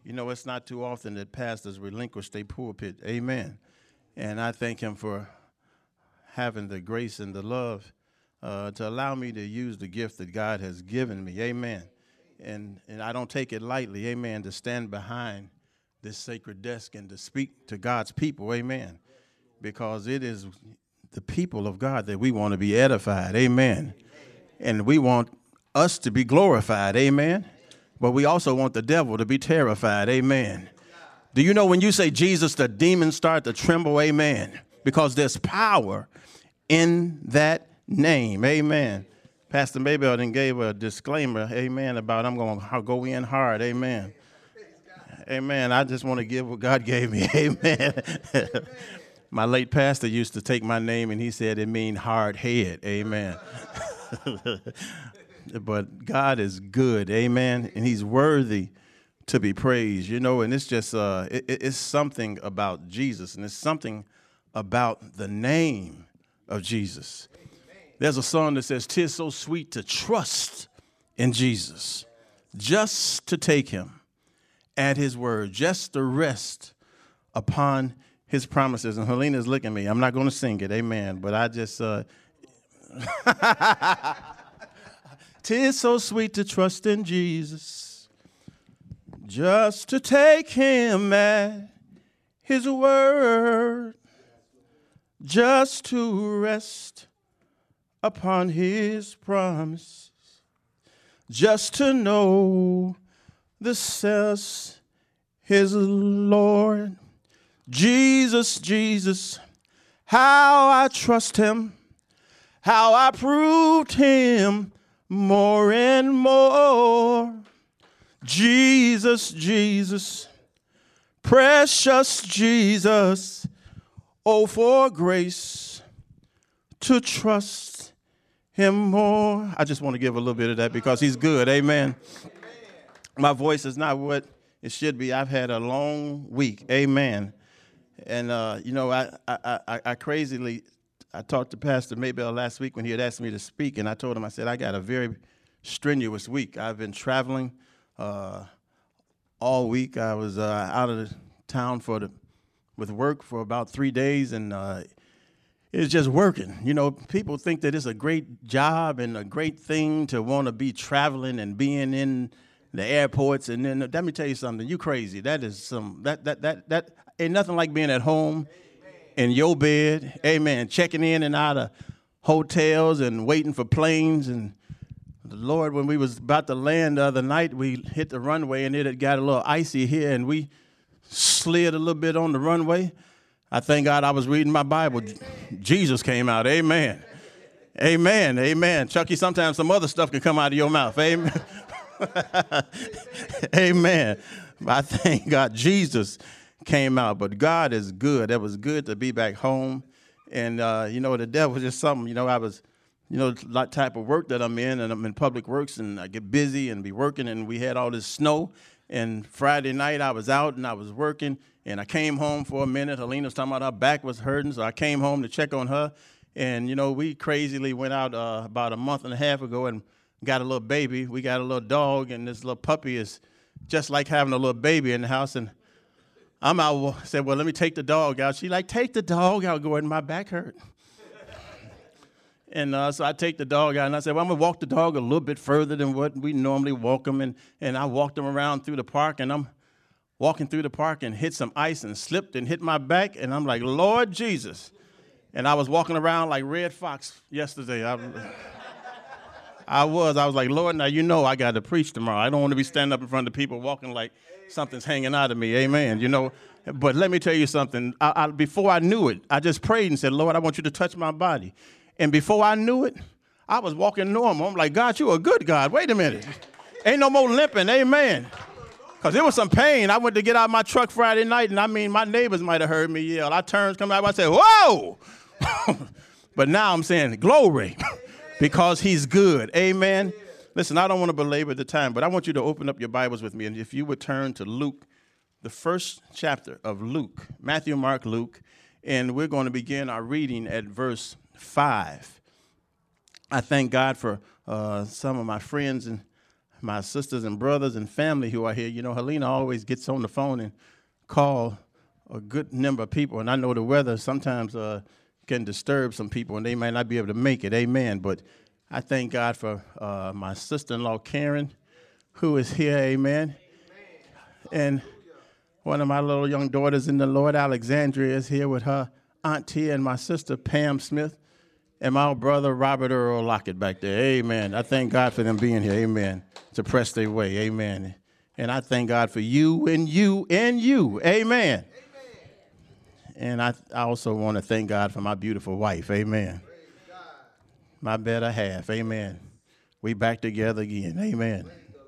You know, it's not too often that pastors relinquish their pulpit. Amen. And I thank him for having the grace and the love to allow me to use the gift that God has given me. Amen. And I don't take it lightly. Amen. To stand behind this sacred desk and to speak to God's people. Amen. Because it is the people of God that we want to be edified. Amen. And we want us to be glorified. Amen. But we also want the devil to be terrified. Amen. Do you know when you say Jesus, the demons start to tremble? Amen. Because there's power in that name. Amen. Pastor Maybell then gave a disclaimer. Amen. About I'm going to go in hard. Amen. Amen. I just want to give what God gave me. Amen. My late pastor used to take my name and he said it means hard head. Amen. But God is good. Amen. And he's worthy to be praised, you know, and it's just it's something about Jesus, and it's something about the name of Jesus. There's a song that says, "'Tis so sweet to trust in Jesus, just to take him at his word, just to rest upon his promises." And Helena's looking at me. I'm not going to sing it, amen, but I just, 'tis so sweet to trust in Jesus, just to take him at his word, just to rest upon his promise, just to know this says his Lord. Jesus, Jesus, how I trust him, how I proved him more and more. Jesus, Jesus, precious Jesus, oh, for grace to trust him more. I just want to give a little bit of that because he's good. Amen. My voice is not what it should be. I've had a long week. Amen. And, you know, I crazily, I talked to Pastor Maybell last week when he had asked me to speak, and I told him, I said, I got a very strenuous week. I've been traveling all week. I was out of the town with work for about 3 days, and it's just working. You know, people think that it's a great job and a great thing to want to be traveling and being in the airports. And then let me tell you something. You crazy. That is that ain't nothing like being at home in your bed. Amen. Checking in and out of hotels and waiting for planes. And the Lord, when we was about to land the other night, we hit the runway and it had got a little icy here and we slid a little bit on the runway. I thank God I was reading my Bible. Jesus came out. Amen. Amen. Amen. Chucky, sometimes some other stuff can come out of your mouth. Amen. Amen. I thank God Jesus came out. But God is good. It was good to be back home. And, you know, the devil was just something. You know, I was, you know, the type of work that I'm in, and I'm in public works, and I get busy and be working, and we had all this snow. And Friday night I was out and I was working, and I came home for a minute. Helena was talking about her back was hurting, so I came home to check on her. And, you know, we crazily went out about a month and a half ago and got a little baby. We got a little dog, and this little puppy is just like having a little baby in the house. And I'm out, said, well, let me take the dog out. She like, take the dog out, Gordon, my back hurt. And so I take the dog out, and I said, well, I'm going to walk the dog a little bit further than what we normally walk him. And I walked him around through the park, and I'm walking through the park and hit some ice and slipped and hit my back. And I'm like, Lord Jesus. And I was walking around like Red Fox yesterday. I was like, Lord, now you know I got to preach tomorrow. I don't want to be standing up in front of people walking like something's hanging out of me. Amen. You know, but let me tell you something. Before I knew it, I just prayed and said, Lord, I want you to touch my body. And before I knew it, I was walking normal. I'm like, God, you a good God. Wait a minute. Ain't no more limping. Amen. Because there was some pain. I went to get out of my truck Friday night, and I mean, my neighbors might have heard me yell. I turned, come out, I said, whoa. But now I'm saying, glory, because he's good. Amen. Listen, I don't want to belabor the time, but I want you to open up your Bibles with me. And if you would turn to Luke, the first chapter of Luke, Matthew, Mark, Luke, and we're going to begin our reading at verse 5. I thank God for some of my friends and my sisters and brothers and family who are here. You know, Helena always gets on the phone and call a good number of people, and I know the weather sometimes can disturb some people, and they might not be able to make it. Amen. But I thank God for my sister-in-law, Karen, who is here. Amen. And one of my little young daughters in the Lord, Alexandria, is here with her auntie and my sister, Pam Smith, and my brother, Robert Earl Lockett, back there. Amen. I thank God for them being here. Amen. To press their way. Amen. And I thank God for you and you and you. Amen. And I also want to thank God for my beautiful wife. Amen. My better half. Amen. We back together again. Amen.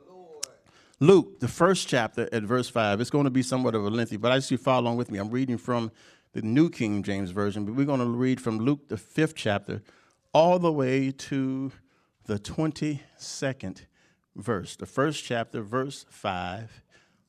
Luke, the first chapter at verse 5. It's going to be somewhat of a lengthy, but I just you follow along with me. I'm reading from the New King James Version, but we're going to read from Luke, the 5th chapter, all the way to the 22nd verse. The first chapter, verse 5,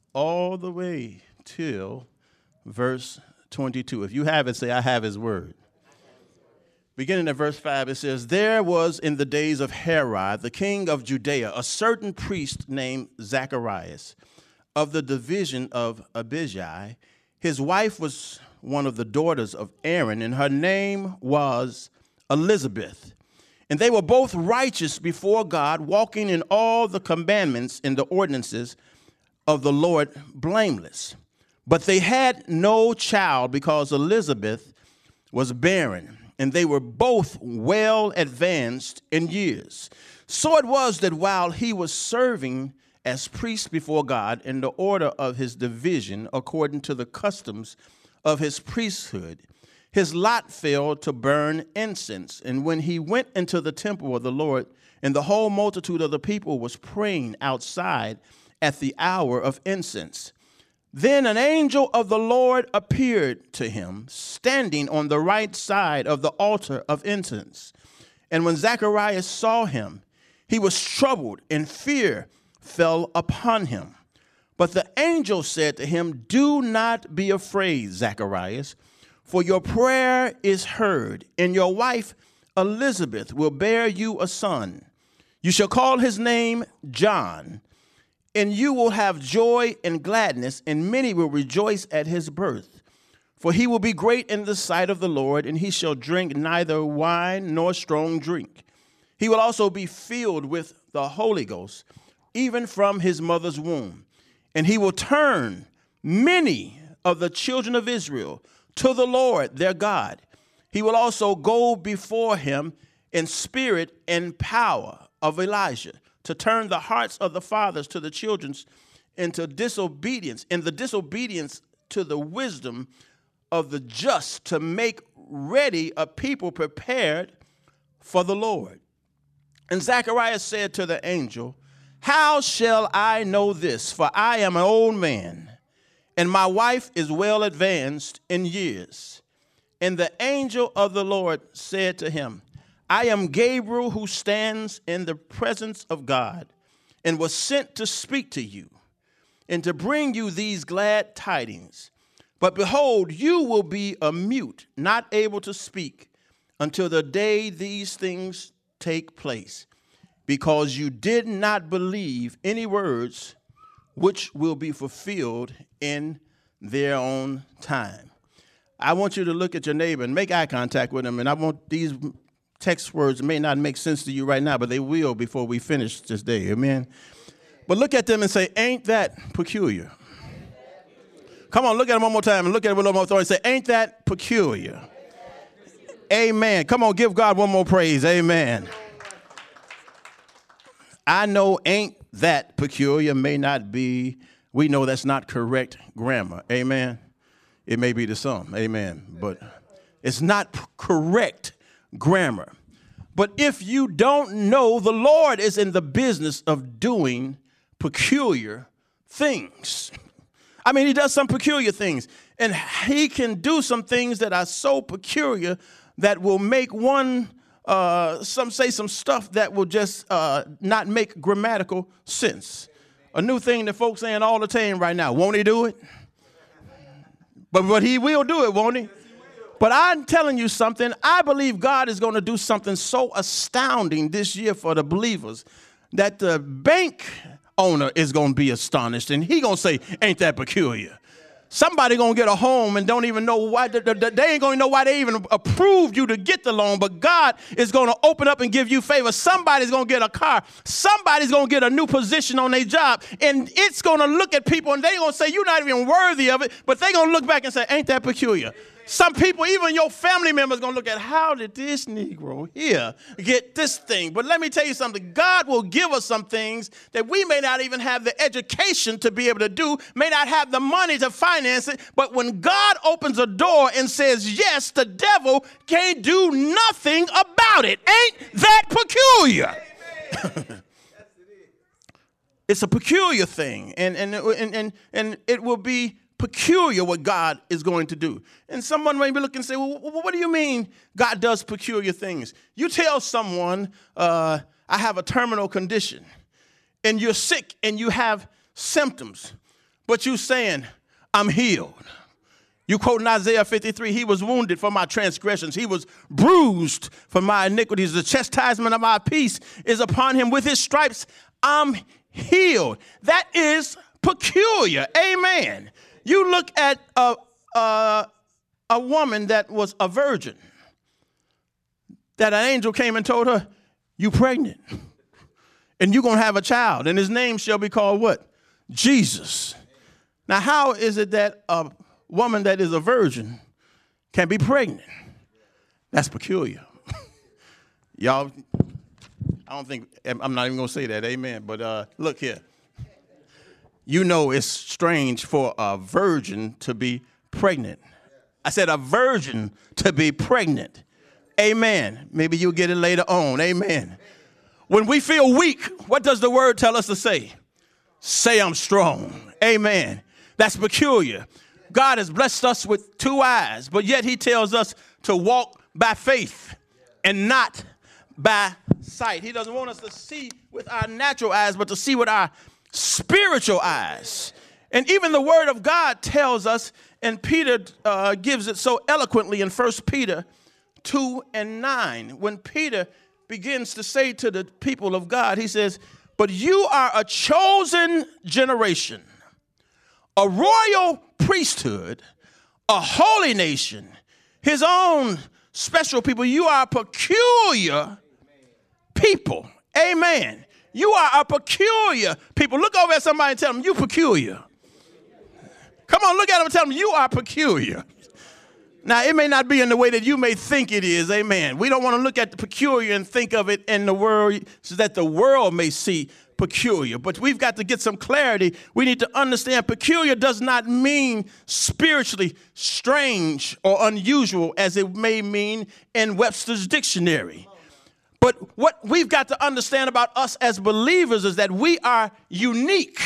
all the way till verse 22. If you have it, say, I have his word. Beginning at verse 5, it says, there was in the days of Herod, the king of Judea, a certain priest named Zacharias of the division of Abijah. His wife was one of the daughters of Aaron, and her name was Elizabeth. And they were both righteous before God, walking in all the commandments and the ordinances of the Lord blameless. But they had no child because Elizabeth was barren, and they were both well advanced in years. So it was that while he was serving as priest before God in the order of his division, according to the customs of his priesthood, his lot fell to burn incense. And when he went into the temple of the Lord, and the whole multitude of the people was praying outside at the hour of incense, then an angel of the Lord appeared to him, standing on the right side of the altar of incense. And when Zacharias saw him, he was troubled, and fear fell upon him. But the angel said to him, do not be afraid, Zacharias, for your prayer is heard, and your wife Elizabeth will bear you a son. You shall call his name John. And you will have joy and gladness, and many will rejoice at his birth. For he will be great in the sight of the Lord, and he shall drink neither wine nor strong drink. He will also be filled with the Holy Ghost, even from his mother's womb. And he will turn many of the children of Israel to the Lord their God. He will also go before him in spirit and power of Elijah, to turn the hearts of the fathers to the children into disobedience, and the disobedience to the wisdom of the just, to make ready a people prepared for the Lord. And Zacharias said to the angel, how shall I know this? For I am an old man, and my wife is well advanced in years. And the angel of the Lord said to him, I am Gabriel, who stands in the presence of God, and was sent to speak to you and to bring you these glad tidings. But behold, you will be a mute, not able to speak, until the day these things take place, because you did not believe any words which will be fulfilled in their own time. I want you to look at your neighbor and make eye contact with him, and I want these text words may not make sense to you right now, but they will before we finish this day. Amen. But look at them and say, ain't that peculiar? Come on, look at them one more time and look at it with a little more authority and say, ain't that peculiar? Amen. Come on, give God one more praise. Amen. I know ain't that peculiar may not be, we know that's not correct grammar. Amen. It may be to some. Amen. But it's not correct grammar. But if you don't know, the Lord is in the business of doing peculiar things. I mean, he does some peculiar things, and he can do some things that are so peculiar that will make one, some say some stuff that will just not make grammatical sense. A new thing that folks saying all the time right now, won't he do it? But he will do it, won't he? But I'm telling you something, I believe God is going to do something so astounding this year for the believers that the bank owner is going to be astonished, and he going to say, ain't that peculiar? Somebody going to get a home and don't even know why. They ain't going to know why they even approved you to get the loan, but God is going to open up and give you favor. Somebody's going to get a car. Somebody's going to get a new position on their job, and it's going to look at people, and they're going to say, you're not even worthy of it, but they're going to look back and say, ain't that peculiar? Some people, even your family members, going to look at, how did this Negro here get this thing? But let me tell you something. God will give us some things that we may not even have the education to be able to do, may not have the money to finance it. But when God opens a door and says yes, the devil can't do nothing about it. Ain't that peculiar? It's a peculiar thing, and it will be peculiar what God is going to do. And someone may be looking and say, well, what do you mean God does peculiar things? You tell someone, I have a terminal condition, and you're sick and you have symptoms, but you're saying, I'm healed. You quote in Isaiah 53, he was wounded for my transgressions. He was bruised for my iniquities. The chastisement of my peace is upon him. With his stripes, I'm healed. That is peculiar. Amen. You look at a woman that was a virgin, that an angel came and told her, you pregnant, and you're going to have a child, and his name shall be called what? Jesus. Now, how is it that a woman that is a virgin can be pregnant? That's peculiar. Y'all, I'm not even going to say that, amen, but look here. You know it's strange for a virgin to be pregnant. I said a virgin to be pregnant. Amen. Maybe you'll get it later on. Amen. When we feel weak, what does the word tell us to say? Say I'm strong. Amen. That's peculiar. God has blessed us with two eyes, but yet he tells us to walk by faith and not by sight. He doesn't want us to see with our natural eyes, but to see with our spiritual eyes. And even the word of God tells us, and Peter gives it so eloquently in 1 Peter 2:9. When Peter begins to say to the people of God, he says, but you are a chosen generation, a royal priesthood, a holy nation, his own special people. You are a peculiar people. Amen. You are a peculiar people. Look over at somebody and tell them, you peculiar. Come on, look at them and tell them, you are peculiar. Now, it may not be in the way that you may think it is, amen. We don't want to look at the peculiar and think of it in the world so that the world may see peculiar. But we've got to get some clarity. We need to understand peculiar does not mean spiritually strange or unusual as it may mean in Webster's dictionary. But what we've got to understand about us as believers is that we are unique,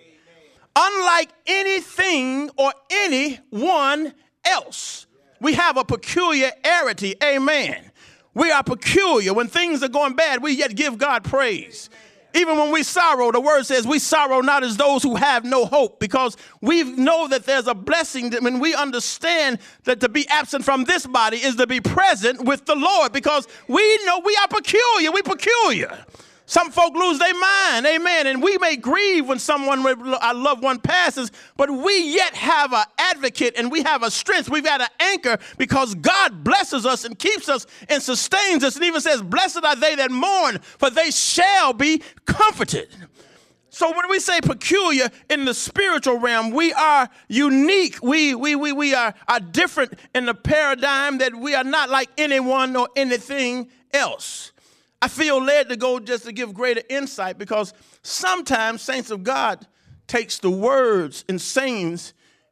unlike anything or anyone else. We have a peculiarity, amen. We are peculiar. When things are going bad, we yet give God praise. Even when we sorrow, the word says we sorrow not as those who have no hope, because we know that there's a blessing that when we understand that to be absent from this body is to be present with the Lord, because we know we are peculiar. We peculiar. Some folk lose their mind, amen, and we may grieve when someone, our loved one, passes, but we yet have an advocate and we have a strength. We've got an anchor because God blesses us and keeps us and sustains us, and even says, blessed are they that mourn, for they shall be comforted. So when we say peculiar in the spiritual realm, we are unique. We are different in the paradigm that we are not like anyone or anything else. I feel led to go just to give greater insight, because sometimes saints of God takes the words and sayings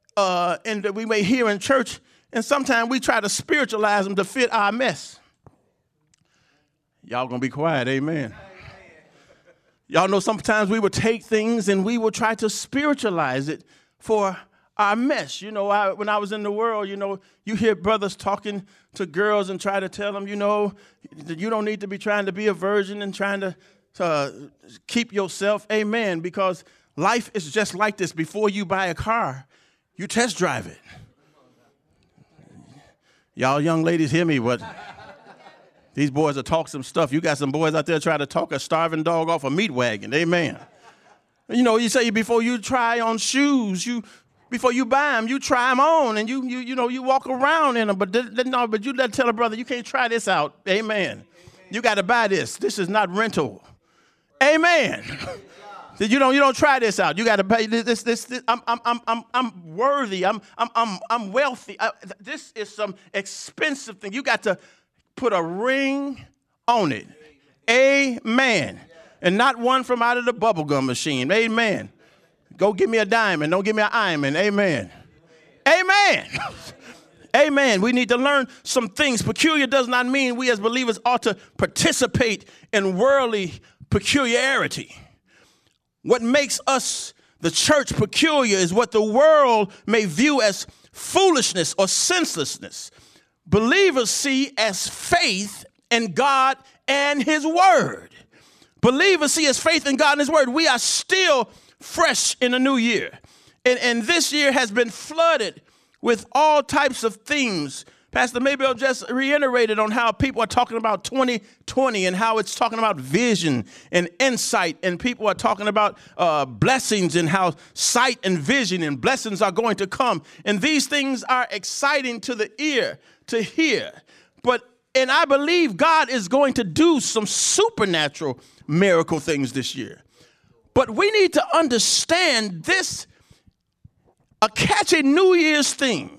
and that we may hear in church, and sometimes we try to spiritualize them to fit our mess. Y'all gonna be quiet, amen. Y'all know sometimes we would take things and we would try to spiritualize it for our mess. You know, when I was in the world, you know, you hear brothers talking to girls and try to tell them, you know, that you don't need to be trying to be a virgin and trying to keep yourself, amen, because life is just like this. Before you buy a car, you test drive it. Y'all young ladies hear me, but these boys will talk some stuff. You got some boys out there trying to talk a starving dog off a meat wagon, amen. You know, you say before you try on shoes, before you buy them, you try them on, and you walk around in them. But but you tell a brother, you can't try this out. Amen. You got to buy this. This is not rental. Amen. You don't try this out. You got to pay this. I'm worthy. I'm wealthy. This is some expensive thing. You got to put a ring on it. Amen. And not one from out of the bubblegum machine. Amen. Go give me a diamond. Don't give me an diamond. Amen. Amen. Amen. We need to learn some things. Peculiar does not mean we as believers ought to participate in worldly peculiarity. What makes us, the church, peculiar is what the world may view as foolishness or senselessness. Believers see as faith in God and his word. Believers see as faith in God and his word. We are still fresh in a new year. And this year has been flooded with all types of themes. Pastor Maybell just reiterated on how people are talking about 2020 and how it's talking about vision and insight. And people are talking about blessings and how sight and vision and blessings are going to come. And these things are exciting to the ear to hear. And I believe God is going to do some supernatural miracle things this year. But we need to understand this, a catchy New Year's theme.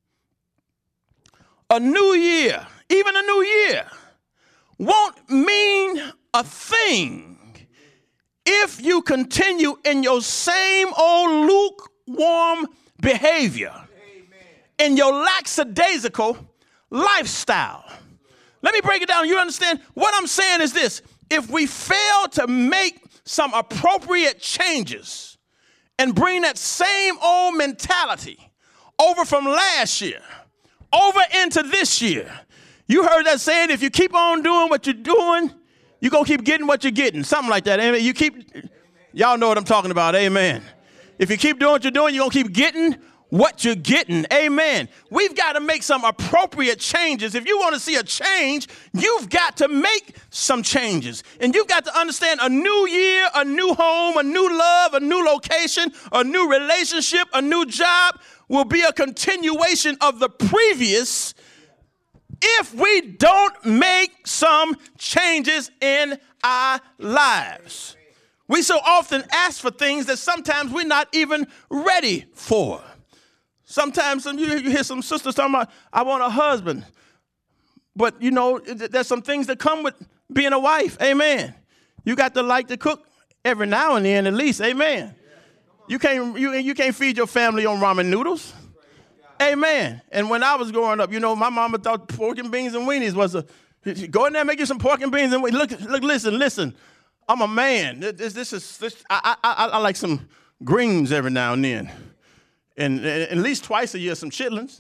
A new year, even a new year, won't mean a thing if you continue in your same old lukewarm behavior, in your lackadaisical lifestyle. Let me break it down. You understand? What I'm saying is this. If we fail to make some appropriate changes and bring that same old mentality over from last year, over into this year. You heard that saying, if you keep on doing what you're doing, you're going to keep getting what you're getting. Something like that. Amen. Y'all know what I'm talking about. Amen. If you keep doing what you're doing, you're going to keep getting what you're getting. Amen. We've got to make some appropriate changes. If you want to see a change, you've got to make some changes. And you've got to understand a new year, a new home, a new love, a new location, a new relationship, a new job will be a continuation of the previous if we don't make some changes in our lives. We so often ask for things that sometimes we're not even ready for. Sometimes you hear some sisters talking about, I want a husband. But, there's some things that come with being a wife. Amen. You got to like to cook every now and then at least. Amen. You can't feed your family on ramen noodles. Amen. And when I was growing up, my mama thought pork and beans and weenies was go in there and make you some pork and beans and weenies. Look, listen. I'm a man. I like some greens every now and then. And at least twice a year, some chitlins.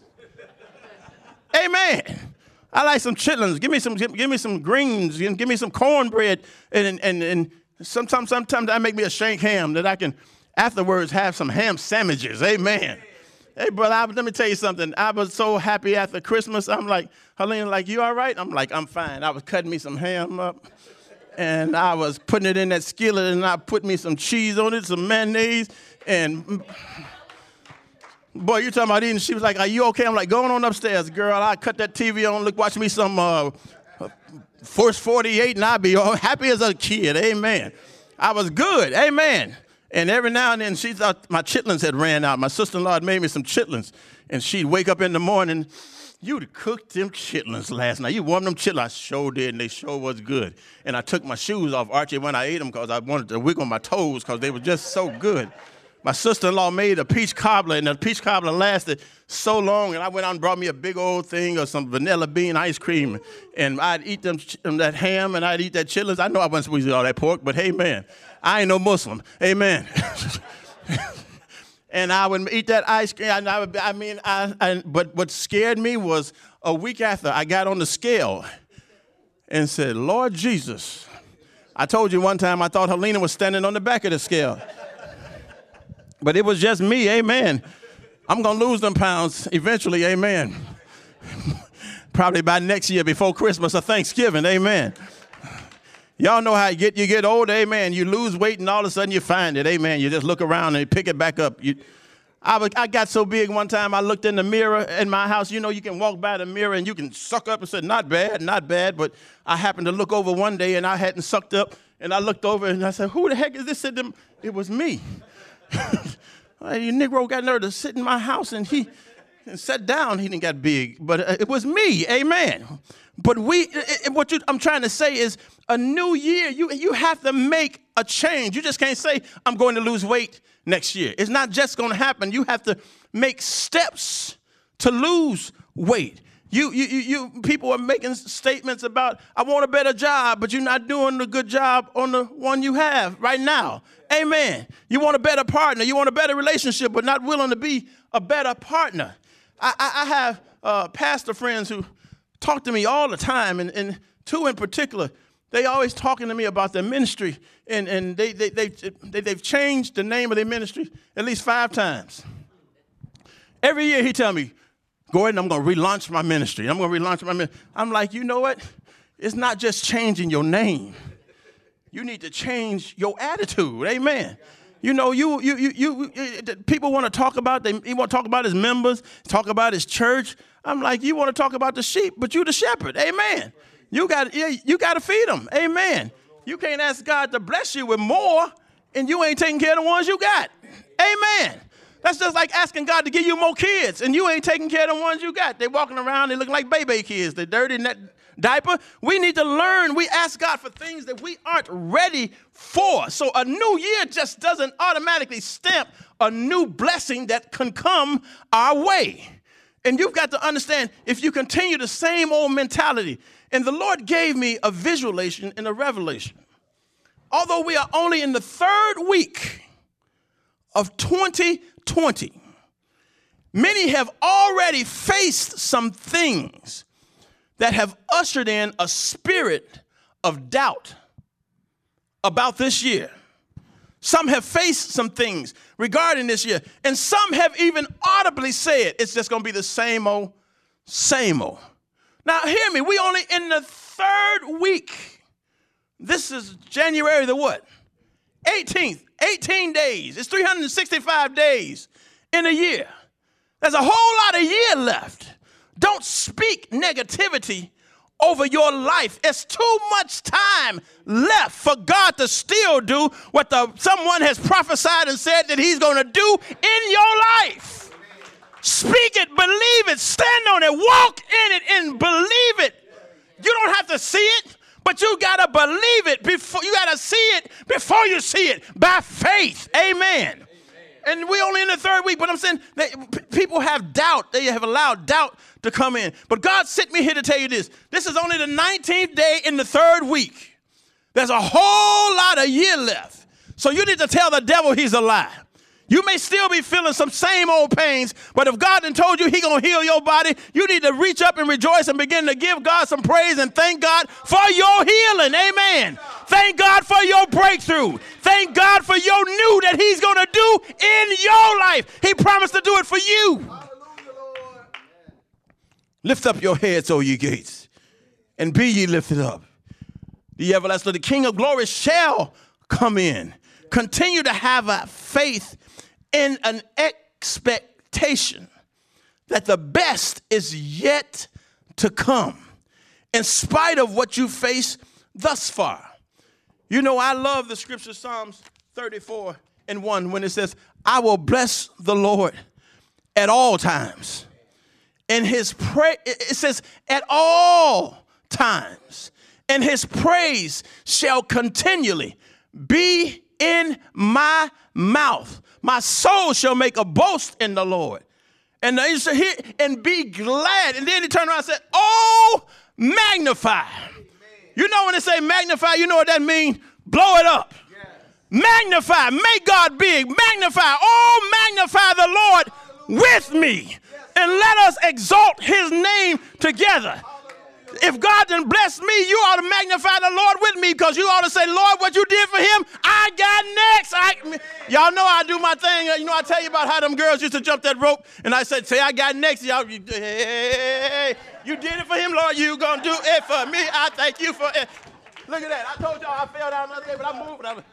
Amen. I like some chitlins. Give me some greens. Give me some cornbread. And sometimes I make me a shank ham that I can afterwards have some ham sandwiches. Amen. Hey, brother, let me tell you something. I was so happy after Christmas. I'm like, Helena, you all right? I'm like, I'm fine. I was cutting me some ham up, and I was putting it in that skillet, and I put me some cheese on it, some mayonnaise, and boy, you're talking about eating. She was like, are you okay? I'm like, going on upstairs, girl. I cut that TV on, watch me some Force 48, and I'd be all happy as a kid. Amen. I was good. Amen. And every now and then, she thought my chitlins had ran out. My sister-in-law had made me some chitlins. And she'd wake up in the morning, you'd cooked them chitlins last night. You warmed them chitlins. I sure did, and they sure was good. And I took my shoes off, Archie, when I ate them because I wanted to wiggle my toes because they were just so good. My sister-in-law made a peach cobbler, and the peach cobbler lasted so long, and I went out and brought me a big old thing of some vanilla bean ice cream, and I'd eat that ham, and I'd eat that chitlins. I know I wasn't supposed to eat all that pork, but hey, man, I ain't no Muslim. Amen. And I would eat that ice cream. But what scared me was a week after I got on the scale and said, Lord Jesus. I told you one time I thought Helena was standing on the back of the scale. But it was just me, amen. I'm going to lose them pounds eventually, amen. Probably by next year before Christmas or Thanksgiving, amen. Y'all know how you get old, amen. You lose weight and all of a sudden you find it, amen. You just look around and you pick it back up. I got so big one time I looked in the mirror in my house. You know, you can walk by the mirror and you can suck up and say, not bad, not bad. But I happened to look over one day and I hadn't sucked up. And I looked over and I said, who the heck is this sitting? It was me. You Negro got nerve to sit in my house and he sat down. He didn't get big, but it was me, amen. But I'm trying to say is a new year, you have to make a change. You just can't say, I'm going to lose weight next year. It's not just going to happen. You have to make steps to lose weight. You people are making statements about, I want a better job, but you're not doing a good job on the one you have right now. Amen. You want a better partner. You want a better relationship, but not willing to be a better partner. I have pastor friends who talk to me all the time, and two in particular, they always talking to me about their ministry, and they've changed the name of their ministry at least 5 times. Every year he tell me, Gordon, I'm going to relaunch my ministry. I'm like, you know what? It's not just changing your name. You need to change your attitude. Amen. You know, people want to talk about, he want to talk about his members, talk about his church. I'm like, you want to talk about the sheep, but you the shepherd. Amen. You got to feed them. Amen. You can't ask God to bless you with more and you ain't taking care of the ones you got. Amen. That's just like asking God to give you more kids and you ain't taking care of the ones you got. They're walking around, they look like baby kids. They're dirty in that diaper. We need to learn. We ask God for things that we aren't ready for. So a new year just doesn't automatically stamp a new blessing that can come our way. And you've got to understand, if you continue the same old mentality, and the Lord gave me a visualization and a revelation. Although we are only in the 3rd week of 2020, many have already faced some things that have ushered in a spirit of doubt about this year. Some have faced some things regarding this year, and some have even audibly said it's just going to be the same old, same old. Now, hear me. We only in the 3rd week. This is January the what? 18th. 18 days. It's 365 days in a year. There's a whole lot of year left. Don't speak negativity over your life. It's too much time left for God to still do what someone has prophesied and said that he's going to do in your life. Speak it, believe it, stand on it, walk in it, and believe it. You don't have to see it, but you got to believe it before you got to see it before you see it by faith. Amen. And we're only in the 3rd week, but I'm saying that people have doubt. They have allowed doubt to come in. But God sent me here to tell you this. This is only the 19th day in the 3rd week. There's a whole lot of year left. So you need to tell the devil he's a lie. You may still be feeling some same old pains, but if God done told you he going to heal your body, you need to reach up and rejoice and begin to give God some praise and thank God for your healing. Amen. Thank God for your breakthrough. Thank God for your new that he's going to do in your life. He promised to do it for you. Lift up your heads, O ye gates, and be ye lifted up. The everlasting, the King of glory shall come in. Continue to have a faith in an expectation that the best is yet to come, in spite of what you face thus far. You know, I love the scripture, Psalms 34:1, when it says, I will bless the Lord at all times. And it says, at all times. And his praise shall continually be in my mouth. My soul shall make a boast in the Lord. And he said, and be glad. And then he turned around and said, oh, magnify. Amen. You know when they say magnify, you know what that means? Blow it up. Yes. Magnify. Make God big. Magnify. Oh, magnify the Lord with me. Yes. And let us exalt his name together. If God done blessed me, you ought to magnify the Lord with me, because you ought to say, Lord, what you did for him, I got next. Y'all know I do my thing. You know, I tell you about how them girls used to jump that rope, and I said, say, I got next. Y'all, hey, you did it for him, Lord, you going to do it for me. I thank you for it. Look at that. I told y'all I fell down the other day, but I'm moving.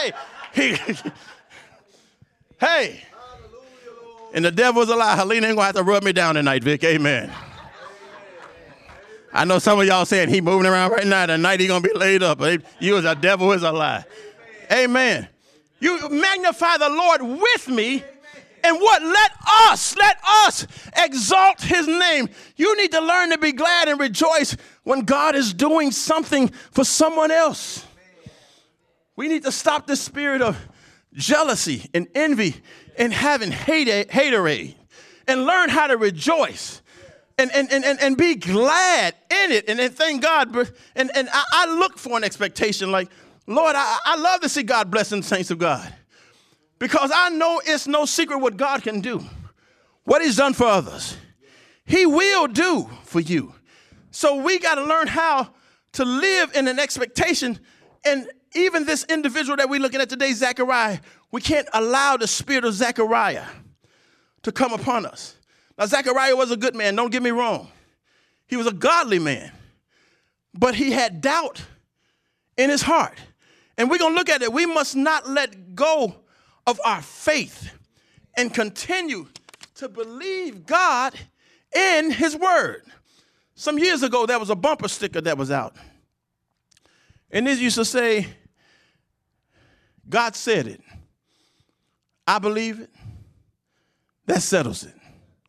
Hey. And the devil's a lie. Helena ain't going to have to rub me down tonight, Vic. Amen. I know some of y'all saying he moving around right now. Tonight he going to be laid up. You as a devil is a lie. Amen. You magnify the Lord with me. And what? Let us exalt his name. You need to learn to be glad and rejoice when God is doing something for someone else. We need to stop this spirit of jealousy and envy and having haterade and learn how to rejoice and be glad in it and thank God. And I look for an expectation like, Lord, I love to see God blessing the saints of God. Because I know it's no secret what God can do. What he's done for others, he will do for you. So we got to learn how to live in an expectation. And even this individual that we're looking at today, Zechariah, we can't allow the spirit of Zechariah to come upon us. Now, Zechariah was a good man. Don't get me wrong. He was a godly man. But he had doubt in his heart. And we're going to look at it. We must not let go of our faith and continue to believe God in his word. Some years ago, there was a bumper sticker that was out. And this used to say, God said it. I believe it. That settles it.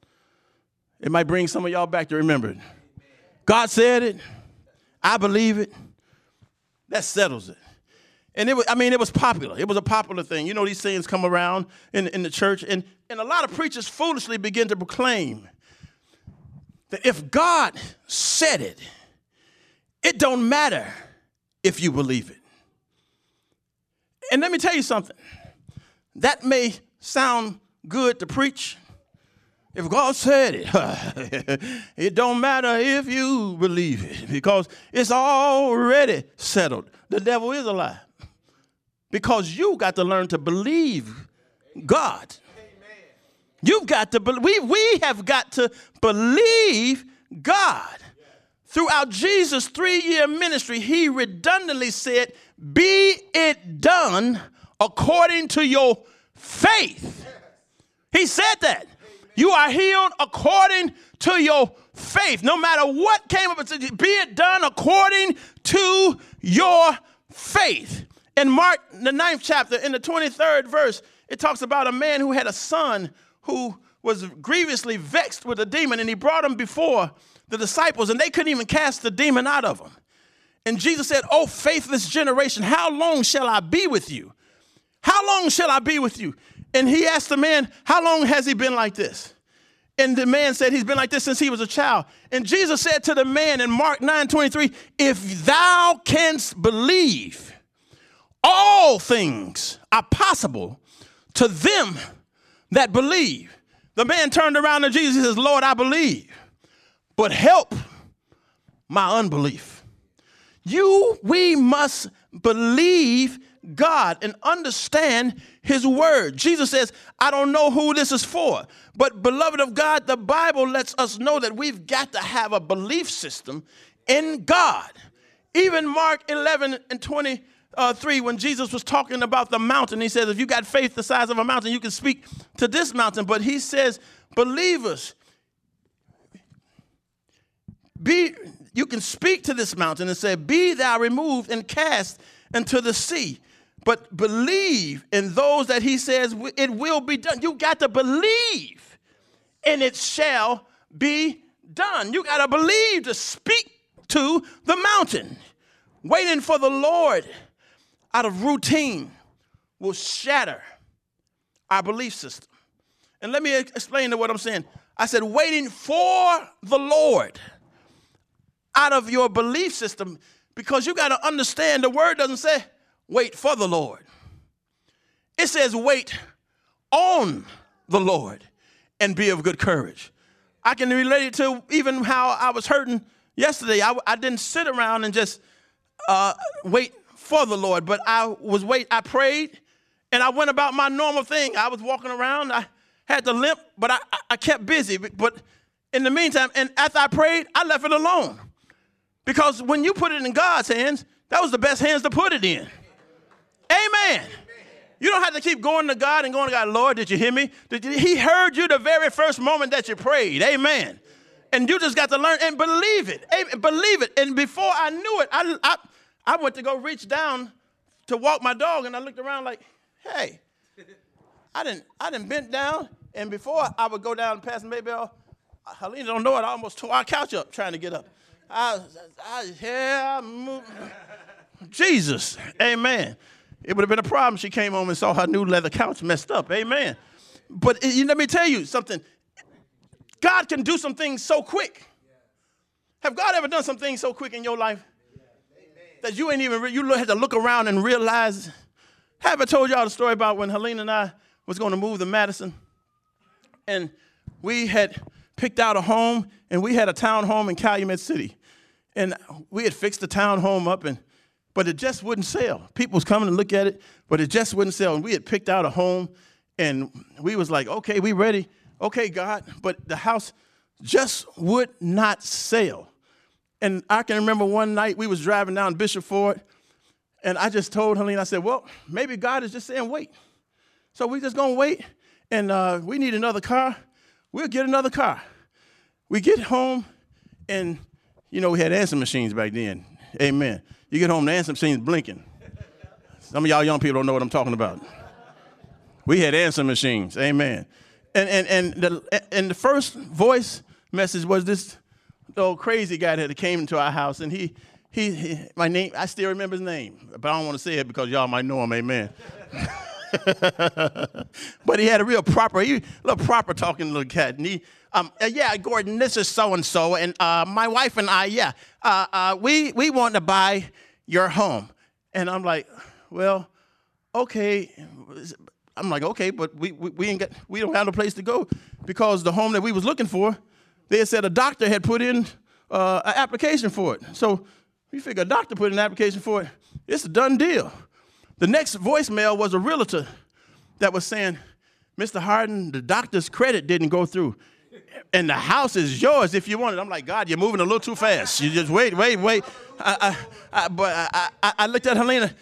It might bring some of y'all back to remember it. God said it. I believe it. That settles it. And it was popular. It was a popular thing. You know, these sayings come around in the church. And a lot of preachers foolishly begin to proclaim that if God said it, it don't matter if you believe it. And let me tell you something. That may sound good to preach. If God said it, it don't matter if you believe it because it's already settled. The devil is a lie. Because you got to learn to believe God. You've got to believe. We have got to believe God. Throughout Jesus' 3-year ministry, he redundantly said, be it done according to your faith. He said that. You are healed according to your faith. No matter what came up, be it done according to your faith. In Mark, the 9th chapter, in the 23rd verse, it talks about a man who had a son who was grievously vexed with a demon, and he brought him before the disciples, and they couldn't even cast the demon out of him. And Jesus said, oh, faithless generation, how long shall I be with you? How long shall I be with you? And he asked the man, how long has he been like this? And the man said, he's been like this since he was a child. And Jesus said to the man in Mark 9:23, if thou canst believe, all things are possible to them that believe. The man turned around to Jesus and says, Lord, I believe, but help my unbelief. We must believe God and understand his word. Jesus says, I don't know who this is for, but beloved of God, the Bible lets us know that we've got to have a belief system in God. Even Mark 11:23, when Jesus was talking about the mountain, he says, if you got faith the size of a mountain, you can speak to this mountain. But he says, believers, you can speak to this mountain and say, be thou removed and cast into the sea. But believe in those that he says it will be done. You got to believe and it shall be done. You got to believe to speak to the mountain. Waiting for the Lord out of routine will shatter our belief system. And let me explain to what I'm saying. I said waiting for the Lord out of your belief system, because you got to understand the word doesn't say wait for the Lord. It says wait on the Lord and be of good courage. I can relate it to even how I was hurting yesterday. I didn't sit around and just wait for the Lord, but I prayed, and I went about my normal thing. I was walking around. I had to limp, but I kept busy. But in the meantime, and after I prayed, I left it alone. Because when you put it in God's hands, That was the best hands to put it in. Amen. You don't have to keep going to God and going to God, Lord, did you hear me? He heard you the very first moment that you prayed. Amen. And you just got to learn and believe it. Amen. Believe it. And before I knew it, I went to go reach down to walk my dog, and I looked around like, hey, I didn't bent down, and before I would go down past Maybell, Helena don't know it, I almost tore our couch up trying to get up. Jesus, amen. It would have been a problem. She came home and saw her new leather couch messed up, amen. But let me tell you something. God can do some things so quick. Have God ever done some things so quick in your life that you ain't even, you had to look around and realize? Have I told y'all the story about when Helena and I was going to move to Madison, and we had picked out a home, and we had a town home in Calumet City, and we had fixed the town home up, but it just wouldn't sell. People was coming to look at it, but it just wouldn't sell, and we had picked out a home, and we was like, okay, we ready. Okay, God, but the house just would not sell. And I can remember one night we was driving down Bishop Ford, and I just told Helena, I said, well, maybe God is just saying wait. So we just going to wait, and we need another car. We'll get another car. We get home, and, we had answering machines back then. Amen. You get home, the answering machine's blinking. Some of y'all young people don't know what I'm talking about. We had answering machines. Amen. And the first voice message was this old crazy guy that came into our house, and he my name, I still remember his name, but I don't want to say it because y'all might know him, amen. But he had a little proper talking little cat, and he, Gordon, this is so-and-so, and my wife and I, we want to buy your home. And I'm like, well, okay. I'm like, okay, but we don't have no place to go, because the home that we was looking for, they had said a doctor had put in an application for it. So we figured a doctor put in an application for it. It's a done deal. The next voicemail was a realtor that was saying, Mr. Harden, the doctor's credit didn't go through, and the house is yours if you want it. I'm like, God, you're moving a little too fast. You just wait. But I looked at Helena.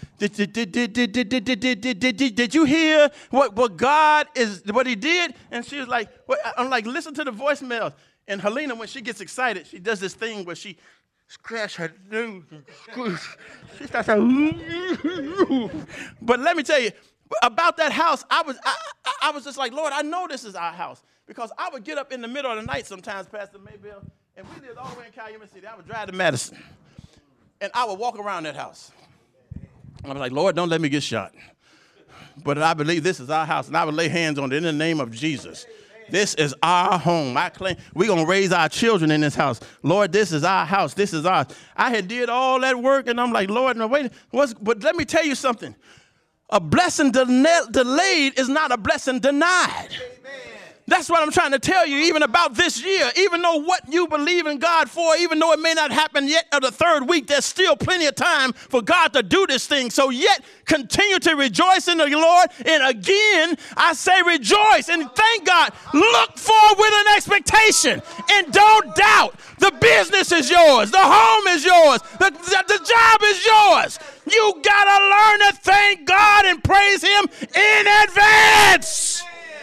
Did you hear what God is, what he did? And she was like, I'm like, listen to the voicemail. And Helena, when she gets excited, she does this thing where she scratch her nose. She starts saying, but let me tell you, about that house, I was just like, Lord, I know this is our house. Because I would get up in the middle of the night sometimes, Pastor Maybell, and we lived all the way in Calumet City. I would drive to Madison, and I would walk around that house. I was like, Lord, don't let me get shot. But I believe this is our house, and I would lay hands on it in the name of Jesus. This is our home. I claim we're going to raise our children in this house. Lord, this is our house. This is ours. I had did all that work, and I'm like, Lord, no, wait. But let me tell you something. A blessing delayed is not a blessing denied. That's what I'm trying to tell you, even about this year. Even though what you believe in God for, even though it may not happen yet of the third week, there's still plenty of time for God to do this thing. So yet continue to rejoice in the Lord. And again, I say rejoice and thank God. Look forward with an expectation and don't doubt. The business is yours. The home is yours. The job is yours. You got to learn to thank God and praise him in advance.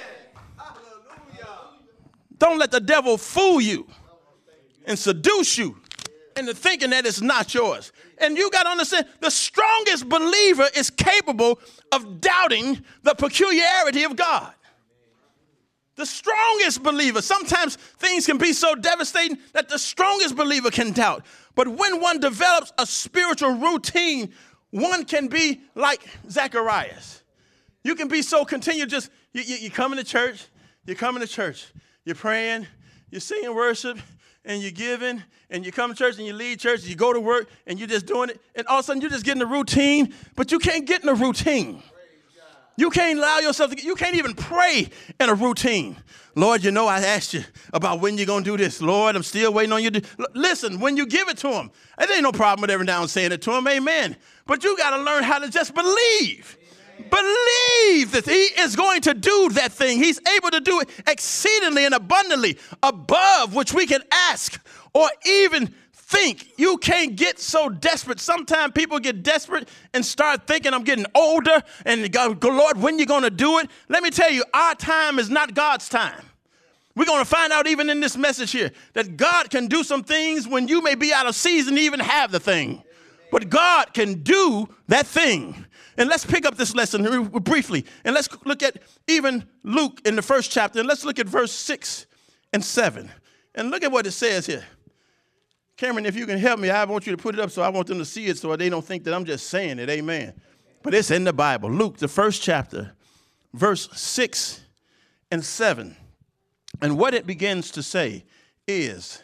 Don't let the devil fool you and seduce you into thinking that it's not yours. And you got to understand, the strongest believer is capable of doubting the peculiarity of God. The strongest believer, sometimes things can be so devastating that the strongest believer can doubt. But when one develops a spiritual routine, one can be like Zacharias. You can be so continued, just you coming to church, you're praying, you're singing worship, and you're giving, and you come to church, and you leave church, and you go to work, and you're just doing it, and all of a sudden you're just getting a routine, but you can't get in a routine. You can't allow yourself to, you can't even pray in a routine. Lord, I asked you about when you're going to do this. Lord, I'm still waiting on you to. Listen, when you give it to him, there ain't no problem with every now and saying it to him, amen. But you got to learn how to just believe. Believe that he is going to do that thing. He's able to do it exceedingly and abundantly above which we can ask or even think. You can't get so desperate. Sometimes people get desperate and start thinking, I'm getting older, and God, Lord, when you going to do it? Let me tell you, our time is not God's time. We're going to find out even in this message here that God can do some things when you may be out of season to even have the thing. But God can do that thing. And let's pick up this lesson briefly. And let's look at even Luke in the first chapter. And let's look at verse 6 and 7. And look at what it says here. Cameron, if you can help me, I want you to put it up so I want them to see it so they don't think that I'm just saying it. Amen. But it's in the Bible. Luke, the first chapter, verse 6 and 7. And what it begins to say is,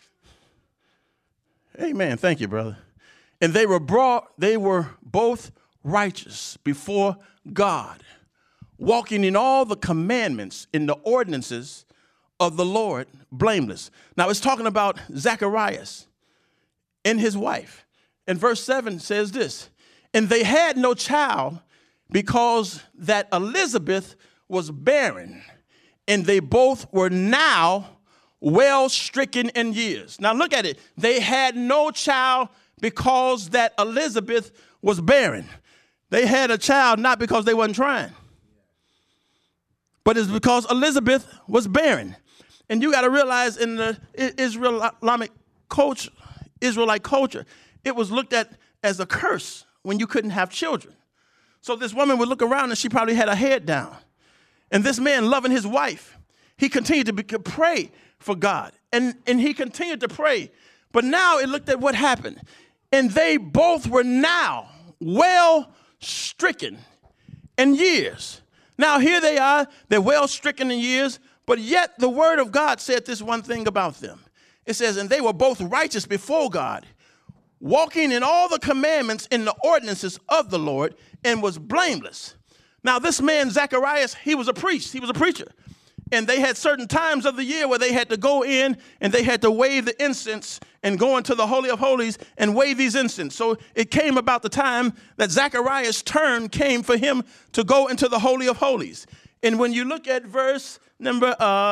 amen, thank you, brother. And they were both righteous before God, walking in all the commandments in the ordinances of the Lord, blameless. Now it's talking about Zacharias and his wife. And verse 7 says this, and they had no child because that Elizabeth was barren, and they both were now well stricken in years. Now look at it. They had no child because that Elizabeth was barren. They had a child not because they wasn't trying, but it's because Elizabeth was barren. And you got to realize in the Israelite culture, it was looked at as a curse when you couldn't have children. So this woman would look around and she probably had her head down. And this man, loving his wife, he continued to pray for God. And he continued to pray. But now it looked at what happened. And they both were now well stricken in years. Now here they are, they're well stricken in years, but yet the word of God said this one thing about them. It says, and they were both righteous before God, walking in all the commandments in the ordinances of the Lord, and was blameless. Now this man, Zacharias, he was a priest, he was a preacher. And they had certain times of the year where they had to go in and they had to wave the incense and go into the Holy of Holies and wave these incense. So it came about the time that Zacharias' turn came for him to go into the Holy of Holies. And when you look at verse number,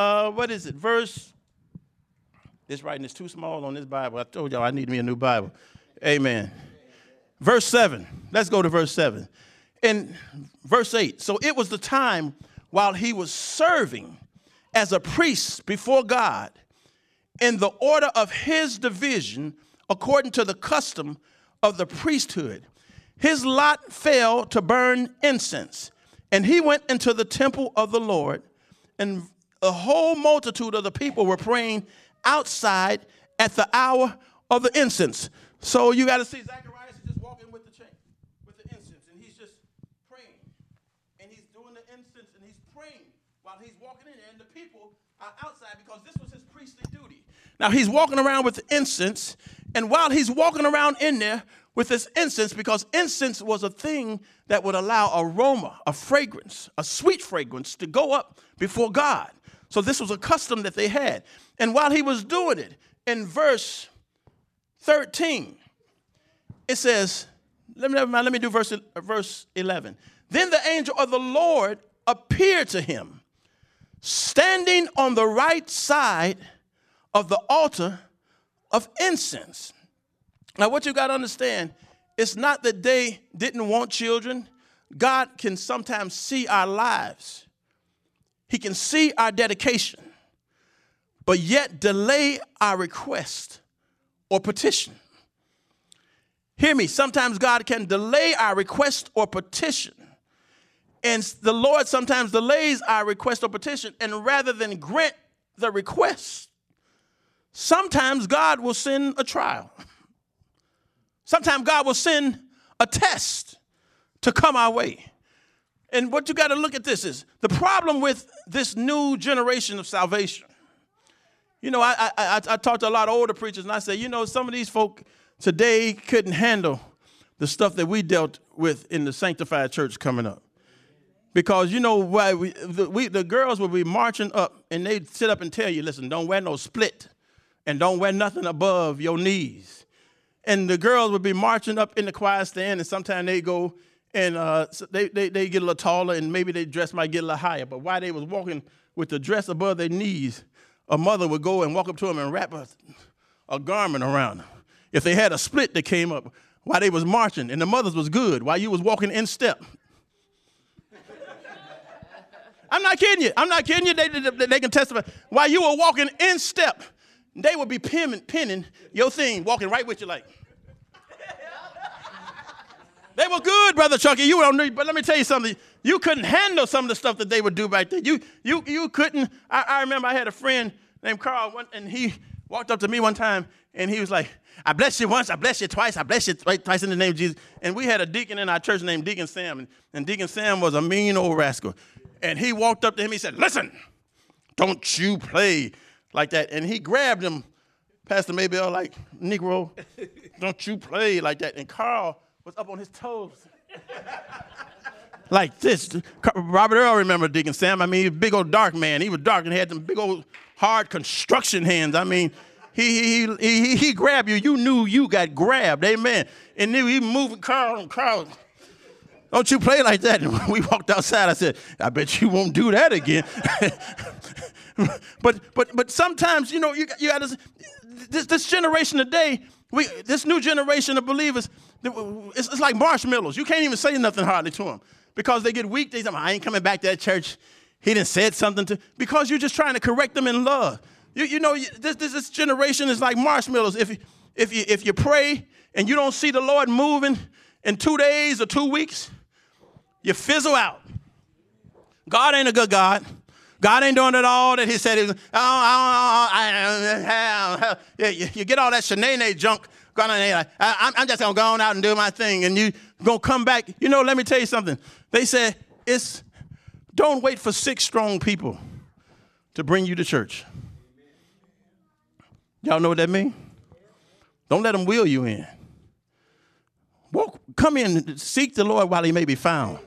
this writing is too small on this Bible. I told y'all I need me a new Bible. Amen. Verse 7. Let's go to verse 7. In verse 8. So it was the time while he was serving as a priest before God in the order of his division, according to the custom of the priesthood. His lot fell to burn incense, and he went into the temple of the Lord, and the whole multitude of the people were praying outside at the hour of the incense. So you got to see Zacharias just walking with the chain, with the incense, and he's just praying, and he's doing the incense, and he's praying while he's walking in there, and the people are outside because this was his priestly duty. Now he's walking around with the incense, and while he's walking around in there with this incense, because incense was a thing that would allow aroma, a fragrance, a sweet fragrance to go up before God. So this was a custom that they had. And while he was doing it, in verse 13, it says, let me do verse 11. Then the angel of the Lord appeared to him, standing on the right side of the altar of incense. Now, what you got to understand, it's not that they didn't want children. God can sometimes see our lives. He can see our dedication, but yet delay our request or petition. Hear me. Sometimes God can delay our request or petition. And the Lord sometimes delays our request or petition. And rather than grant the request, sometimes God will send a trial. Sometimes God will send a test to come our way. And what you got to look at this is the problem with this new generation of salvation. You know, I talk to a lot of older preachers, and I say, you know, some of these folk today couldn't handle the stuff that we dealt with in the sanctified church coming up. Because, you know, why the girls will be marching up, and they'd sit up and tell you, listen, don't wear no split, and don't wear nothing above your knees. And the girls would be marching up in the choir stand, and sometimes they go and they get a little taller, and maybe their dress might get a little higher. But while they was walking with the dress above their knees, a mother would go and walk up to them and wrap a garment around them. if they had a split that came up while they was marching and the mothers was good while you was walking in step. I'm not kidding you. I'm not kidding you. They can testify. While you were walking in step, they would be pinning your thing, walking right with you like. They were good, Brother Chucky. You don't need, but let me tell you something. You couldn't handle some of the stuff that they would do back there. You couldn't. I remember I had a friend named Carl, and he walked up to me one time, and he was like, I bless you once, I bless you twice, I bless you twice in the name of Jesus. And we had a deacon in our church named Deacon Sam, and Deacon Sam was a mean old rascal. And he walked up to him, he said, listen, don't you play like that. And he grabbed him, Pastor Maybell, like, Negro, don't you play like that. And Carl was up on his toes. Like this. Robert Earl remember Deacon Sam. I mean, he was a big old dark man. He was dark and had them big old hard construction hands. I mean, he grabbed you. You knew you got grabbed. Amen. And then he moving Carl. Don't you play like that. And when we walked outside, I said, I bet you won't do that again. but sometimes, you know, you got to, this generation today, this new generation of believers, it's like marshmallows. You can't even say nothing hardly to them because they get weak. They say, I ain't coming back to that church. He done said something to, because you're just trying to correct them in love. You know, this generation is like marshmallows. If you pray and you don't see the Lord moving in 2 days or 2 weeks, you fizzle out. God ain't a good God. God ain't doing it all that he said. You get all that Shanae junk. I'm just going to go on out and do my thing. And you going to come back. You know, let me tell you something. They said, don't wait for 6 strong people to bring you to church. Y'all know what that means? Don't let them wheel you in. Come in, seek the Lord while he may be found.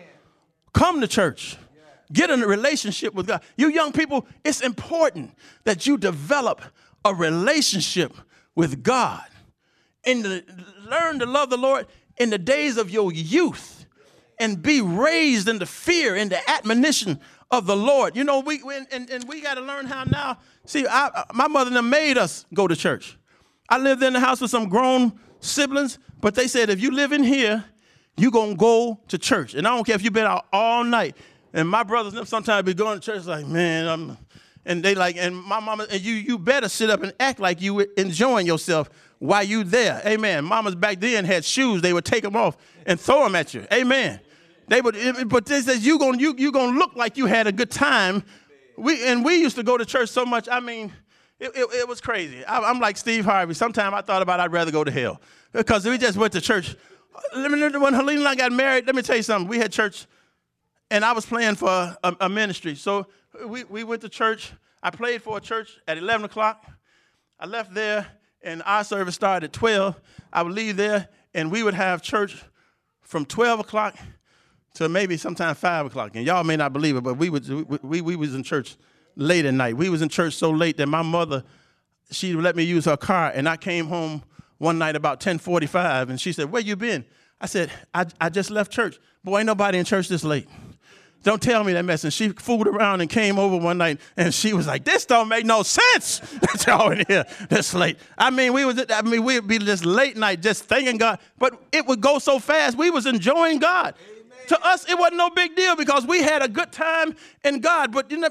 Come to church. Get in a relationship with God. You young people, it's important that you develop a relationship with God and learn to love the Lord in the days of your youth and be raised in the fear and the admonition of the Lord. You know, we got to learn how now. See, my mother and them made us go to church. I lived in the house with some grown siblings, but they said, if you live in here, you're going to go to church. And I don't care if you've been out all night. And my brothers sometimes be going to church like, man, and they like, and my mama, and you better sit up and act like you were enjoying yourself while you there. Amen. Mamas back then had shoes. They would take them off and throw them at you. Amen. They would, but they said, you gonna look like you had a good time. We used to go to church so much. I mean, it was crazy. I'm like Steve Harvey. Sometimes I thought about I'd rather go to hell because we just went to church. When Helene and I got married, let me tell you something. We had church, and I was playing for a ministry. So we went to church. I played for a church at 11 o'clock. I left there, and our service started at 12. I would leave there, and we would have church from 12 o'clock to maybe sometime 5 o'clock. And y'all may not believe it, but we was in church late at night. We was in church so late that my mother, she let me use her car, and I came home one night about 10:45, and she said, where you been? I said, I just left church. Boy, ain't nobody in church this late. Don't tell me that mess. And she fooled around and came over one night, and she was like, this don't make no sense that y'all in here this late. We'd be this late night just thanking God, but it would go so fast. We was enjoying God. Amen. To us, it wasn't no big deal because we had a good time in God, but you know,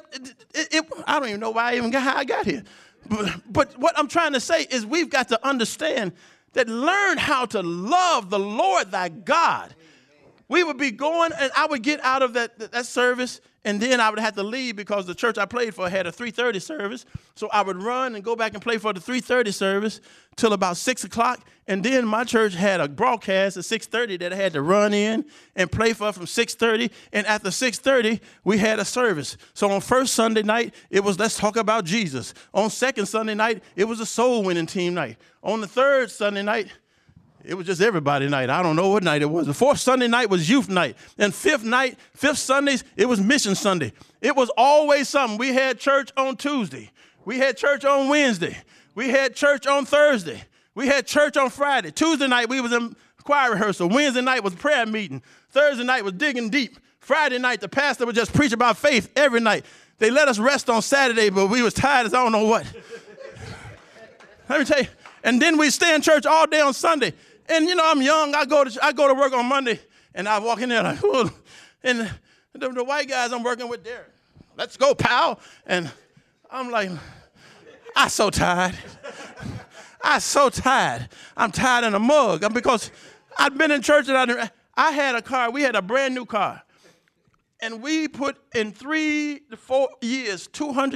I don't even know how I got here. But what I'm trying to say is we've got to understand that learn how to love the Lord thy God. We would be going, and I would get out of that service, and then I would have to leave because the church I played for had a 3:30 service. So I would run and go back and play for the 3:30 service till about 6 o'clock. And then my church had a broadcast at 6:30 that I had to run in and play for from 6:30. And after 6:30, we had a service. So on first Sunday night, it was Let's Talk About Jesus. On second Sunday night, it was a soul winning team night. On the third Sunday night, it was just everybody night. I don't know what night it was. The fourth Sunday night was youth night. And fifth Sundays, it was mission Sunday. It was always something. We had church on Tuesday. We had church on Wednesday. We had church on Thursday. We had church on Friday. Tuesday night, we was in choir rehearsal. Wednesday night was prayer meeting. Thursday night was digging deep. Friday night, the pastor would just preach about faith every night. They let us rest on Saturday, but we was tired as I don't know what. Let me tell you, And then we stay in church all day on Sunday. And, you know, I'm young. I go to work on Monday, and I walk in there like, ooh. And the white guys I'm working with there, let's go, pal. And I'm like, I'm so tired. I'm so tired. I'm tired in a mug because I've been in church and I had a car. We had a brand new car. And we put in 3 to 4 years,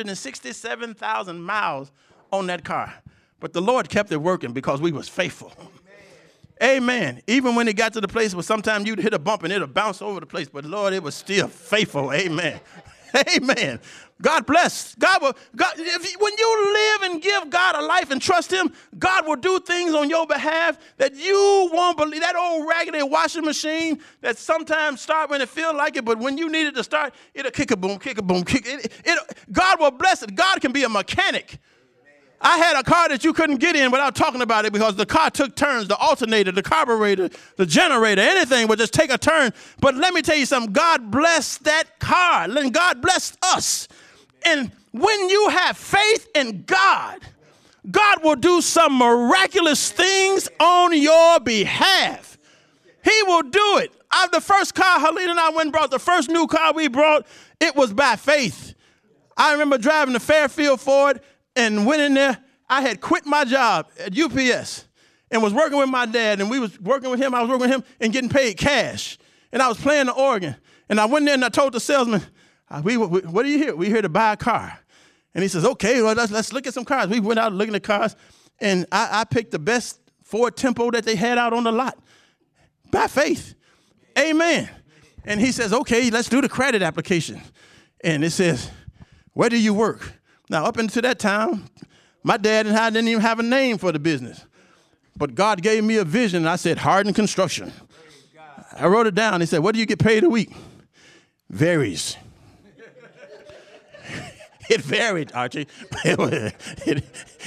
267,000 miles on that car. But the Lord kept it working because we was faithful. Amen. Even when it got to the place where sometimes you'd hit a bump and it'll bounce over the place, but Lord, it was still faithful. Amen. Amen. God bless. When you live and give God a life and trust him, God will do things on your behalf that you won't believe. That old raggedy washing machine that sometimes start when it feels like it, but when you need it to start, it'll kick a boom, kick a boom, kick it. God will bless it. God can be a mechanic. I had a car that you couldn't get in without talking about it because the car took turns, the alternator, the carburetor, the generator, anything would just take a turn. But let me tell you something, God blessed that car, and God blessed us. And when you have faith in God, God will do some miraculous things on your behalf. He will do it. The first car Helena and I went and brought, the first new car we brought, it was by faith. I remember driving the Fairfield Ford and went in there. I had quit my job at UPS and was working with my dad, and we was working with him. I was working with him and getting paid cash. And I was playing the organ. And I went there and I told the salesman, what are you here? We're here to buy a car. And he says, okay, well, let's look at some cars. We went out looking at cars, and I picked the best Ford Tempo that they had out on the lot by faith. Amen. And he says, okay, let's do the credit application. And it says, where do you work? Now, up until that time, my dad and I didn't even have a name for the business. But God gave me a vision, and I said, Harden Construction. I wrote it down. He said, what do you get paid a week? Varies. It varied, Archie. It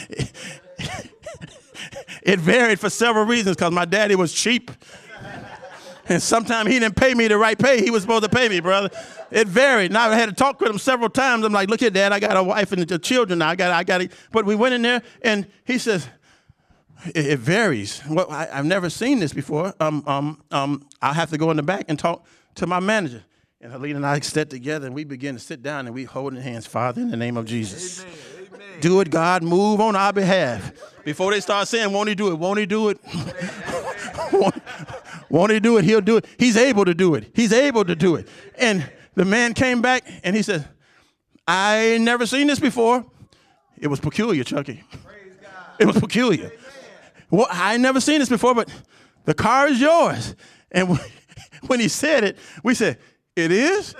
varied for several reasons because my daddy was cheap. And sometimes he didn't pay me the right pay he was supposed to pay me, brother. It varied. Now I had to talk with him several times. I'm like, look here, Dad, I got a wife and the children now. I got it. But we went in there, and he says, it varies. Well, I've never seen this before. I'll have to go in the back and talk to my manager. And Helena and I sat together, and we began to sit down, and we holding hands. Father, in the name of Jesus. Amen. Amen. Do it, God. Move on our behalf. Before they start saying, won't he do it? Won't he do it? Won't he do it? He'll do it. He's able to do it. He's able to do it. And the man came back, and he said, I ain't never seen this before. It was peculiar, Chucky. Praise God. It was peculiar. Amen. Well, I ain't never seen this before, but the car is yours. And when he said it, we said, it is?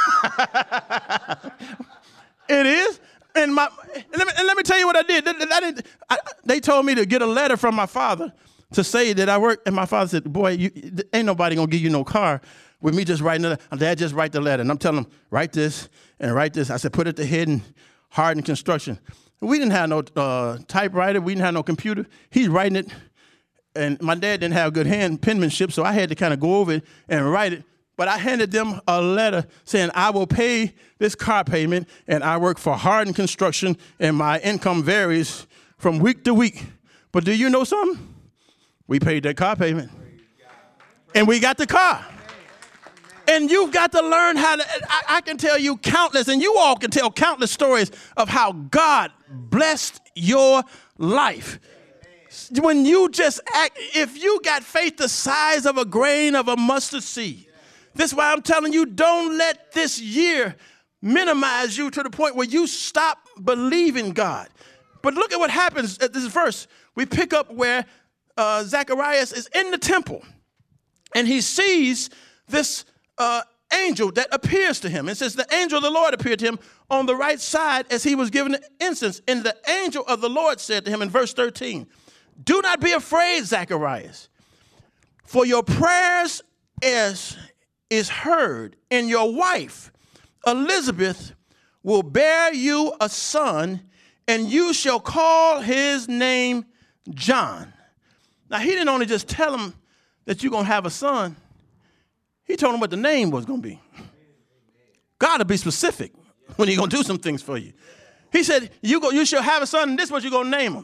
It is? And let me tell you what I did. They told me to get a letter from my father to say that I work. And my father said, boy, ain't nobody going to give you no car with me just writing it. Dad, just write the letter. And I'm telling him, write this and write this. I said, put it to Hidden Harden Construction. We didn't have no typewriter. We didn't have no computer. He's writing it. And my dad didn't have good penmanship, so I had to kind of go over it and write it. But I handed them a letter saying, I will pay this car payment, and I work for Harden Construction, and my income varies from week to week. But do you know something? We paid that car payment, and we got the car. And you've got to learn how to, I can tell you countless, and you all can tell countless stories of how God blessed your life. When you just act, if you got faith the size of a grain of a mustard seed, this is why I'm telling you, don't let this year minimize you to the point where you stop believing God. But look at what happens at this verse. We pick up where Zacharias is in the temple, and he sees this angel that appears to him. It says the angel of the Lord appeared to him on the right side as he was given the incense. And the angel of the Lord said to him in verse 13, do not be afraid, Zacharias, for your prayers is heard, and your wife, Elizabeth, will bear you a son, and you shall call his name John. Now, he didn't only just tell him that you're going to have a son. He told him what the name was going to be. God will be specific when he's going to do some things for you. He said, you shall have a son, and this is what you're going to name him.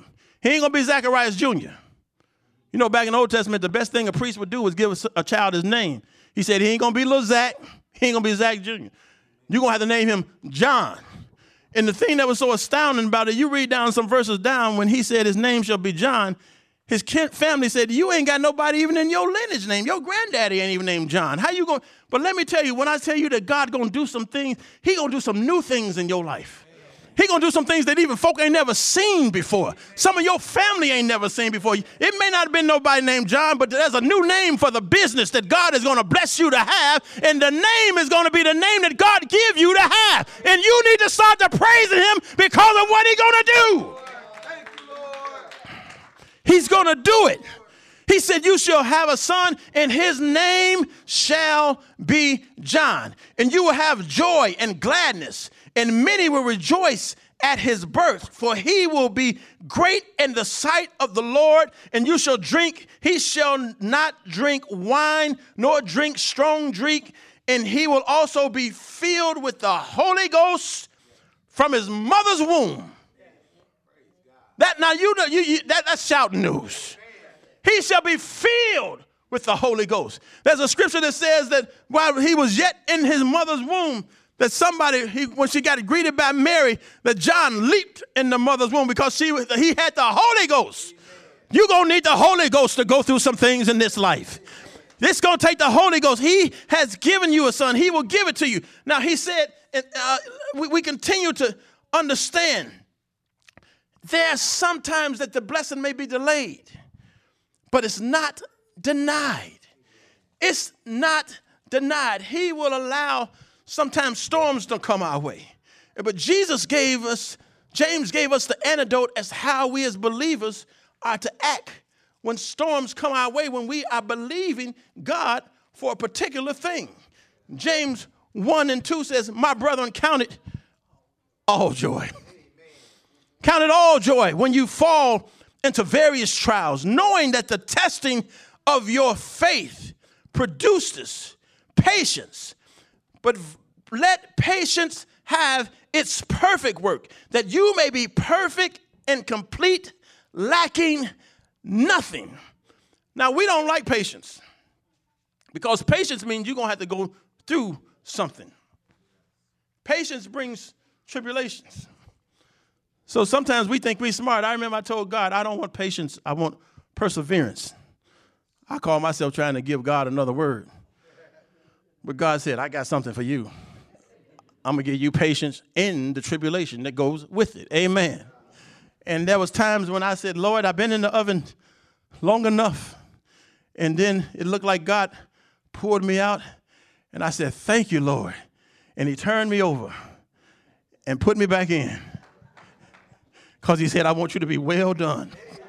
He ain't going to be Zacharias Jr. You know, back in the Old Testament, the best thing a priest would do was give a child his name. He said he ain't going to be little Zach. He ain't going to be Zach Jr. You're going to have to name him John. And the thing that was so astounding about it, you read down some verses down when he said his name shall be John, his family said, you ain't got nobody even in your lineage name. Your granddaddy ain't even named John. How you going? But let me tell you, when I tell you that God going to do some things, he going to do some new things in your life. He going to do some things that even folk ain't never seen before. Some of your family ain't never seen before. It may not have been nobody named John, but there's a new name for the business that God is going to bless you to have, and the name is going to be the name that God give you to have. And you need to start to praising him because of what he's going to do. He's going to do it. He said, you shall have a son, and his name shall be John. And you will have joy and gladness, and many will rejoice at his birth, for he will be great in the sight of the Lord, and he shall not drink wine, nor drink strong drink, and he will also be filled with the Holy Ghost from his mother's womb. That's shouting news. He shall be filled with the Holy Ghost. There's a scripture that says that while he was yet in his mother's womb, that when she got greeted by Mary, that John leaped in the mother's womb because he had the Holy Ghost. You're going to need the Holy Ghost to go through some things in this life. It's going to take the Holy Ghost. He has given you a son. He will give it to you. Now, he said, we continue to understand there's sometimes that the blessing may be delayed, but it's not denied. It's not denied. He will allow sometimes storms to come our way. But James gave us the antidote as how we as believers are to act when storms come our way, when we are believing God for a particular thing. James 1:2 says, my brethren, count it all joy. Count it all joy when you fall into various trials, knowing that the testing of your faith produces patience. But let patience have its perfect work, that you may be perfect and complete, lacking nothing. Now, we don't like patience because patience means you're going to have to go through something. Patience brings tribulations. So sometimes we think we're smart. I remember I told God, I don't want patience. I want perseverance. I call myself trying to give God another word. But God said, I got something for you. I'm going to give you patience in the tribulation that goes with it. Amen. And there was times when I said, Lord, I've been in the oven long enough. And then it looked like God pulled me out. And I said, thank you, Lord. And he turned me over and put me back in. Because he said, I want you to be well done.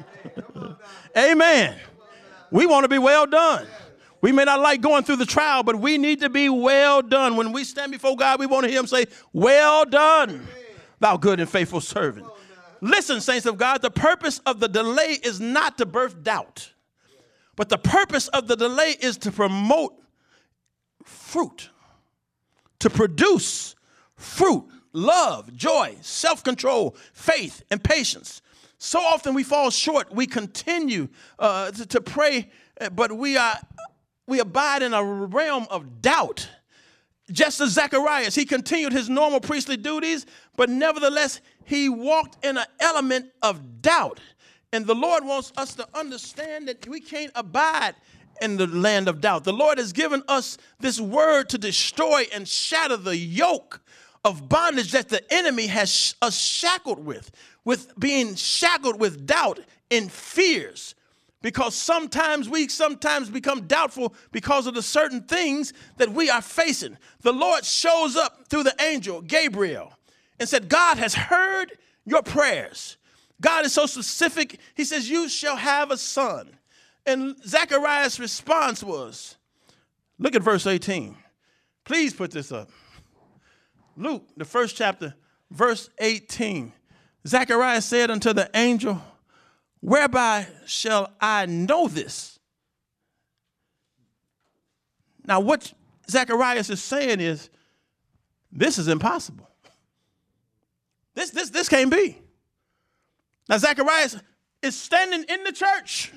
Amen. We want to be well done. We may not like going through the trial, but we need to be well done. When we stand before God, we want to hear him say, well done, thou good and faithful servant. Listen, saints of God, the purpose of the delay is not to birth doubt, but the purpose of the delay is to promote fruit, to produce fruit. Love, joy, self-control, faith, and patience. So often we fall short. We continue to pray, but we abide in a realm of doubt. Just as Zacharias, he continued his normal priestly duties, but nevertheless, he walked in an element of doubt. And the Lord wants us to understand that we can't abide in the land of doubt. The Lord has given us this word to destroy and shatter the yoke of bondage that the enemy has us shackled with being shackled with doubt and fears. Because sometimes we become doubtful because of the certain things that we are facing. The Lord shows up through the angel Gabriel and said, God has heard your prayers. God is so specific. He says, you shall have a son. And Zacharias' response was, look at verse 18. Please put this up. Luke, the first chapter, verse 18. Zacharias said unto the angel, whereby shall I know this? Now, what Zacharias is saying is, this is impossible. This can't be. Now, Zacharias is standing in the church.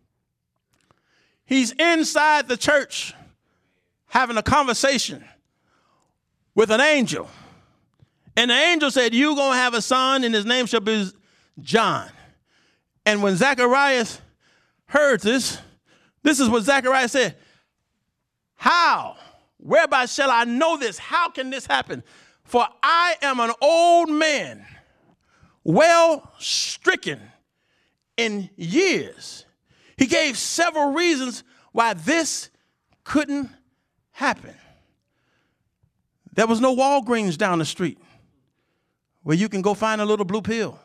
He's inside the church having a conversation with an angel. And the angel said, you're going to have a son, and his name shall be John. And when Zacharias heard this is what Zacharias said. How? Whereby shall I know this? How can this happen? For I am an old man, well stricken in years. He gave several reasons why this couldn't happen. There was no Walgreens down the street where you can go find a little blue pill.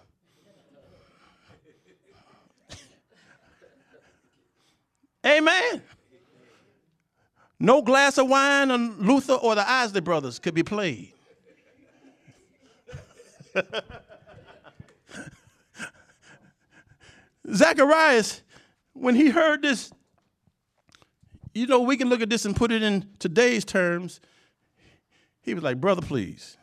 Amen. No glass of wine on Luther or the Isley Brothers could be played. Zacharias, when he heard this, you know, we can look at this and put it in today's terms. He was like, brother, please.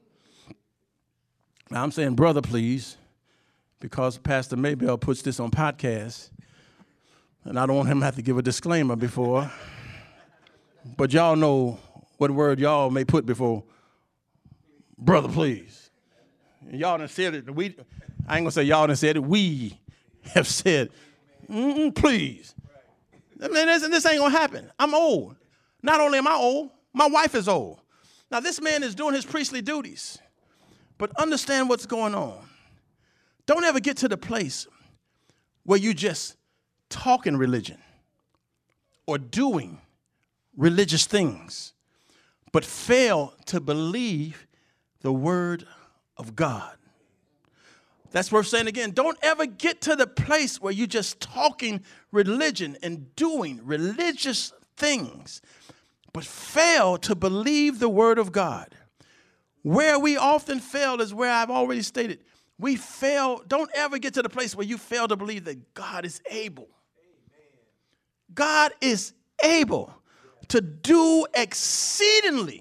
Now, I'm saying brother, please, because Pastor Maybell puts this on podcast, and I don't want him to have to give a disclaimer before. But y'all know what word y'all may put before brother, please. And y'all done said it. I ain't going to say y'all done said it. We have said, please. I mean, this ain't going to happen. I'm old. Not only am I old, my wife is old. Now, this man is doing his priestly duties. But understand what's going on. Don't ever get to the place where you just talking religion or doing religious things, but fail to believe the word of God. That's worth saying again. Don't ever get to the place where you're just talking religion and doing religious things, but fail to believe the word of God. Where we often fail is where I've already stated. We fail. Don't ever get to the place where you fail to believe that God is able. God is able to do exceedingly,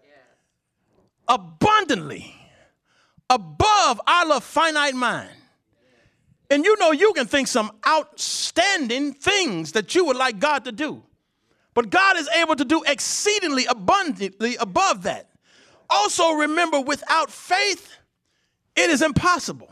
abundantly, above our finite mind. And you know you can think some outstanding things that you would like God to do. But God is able to do exceedingly abundantly above that. Also remember, without faith, it is impossible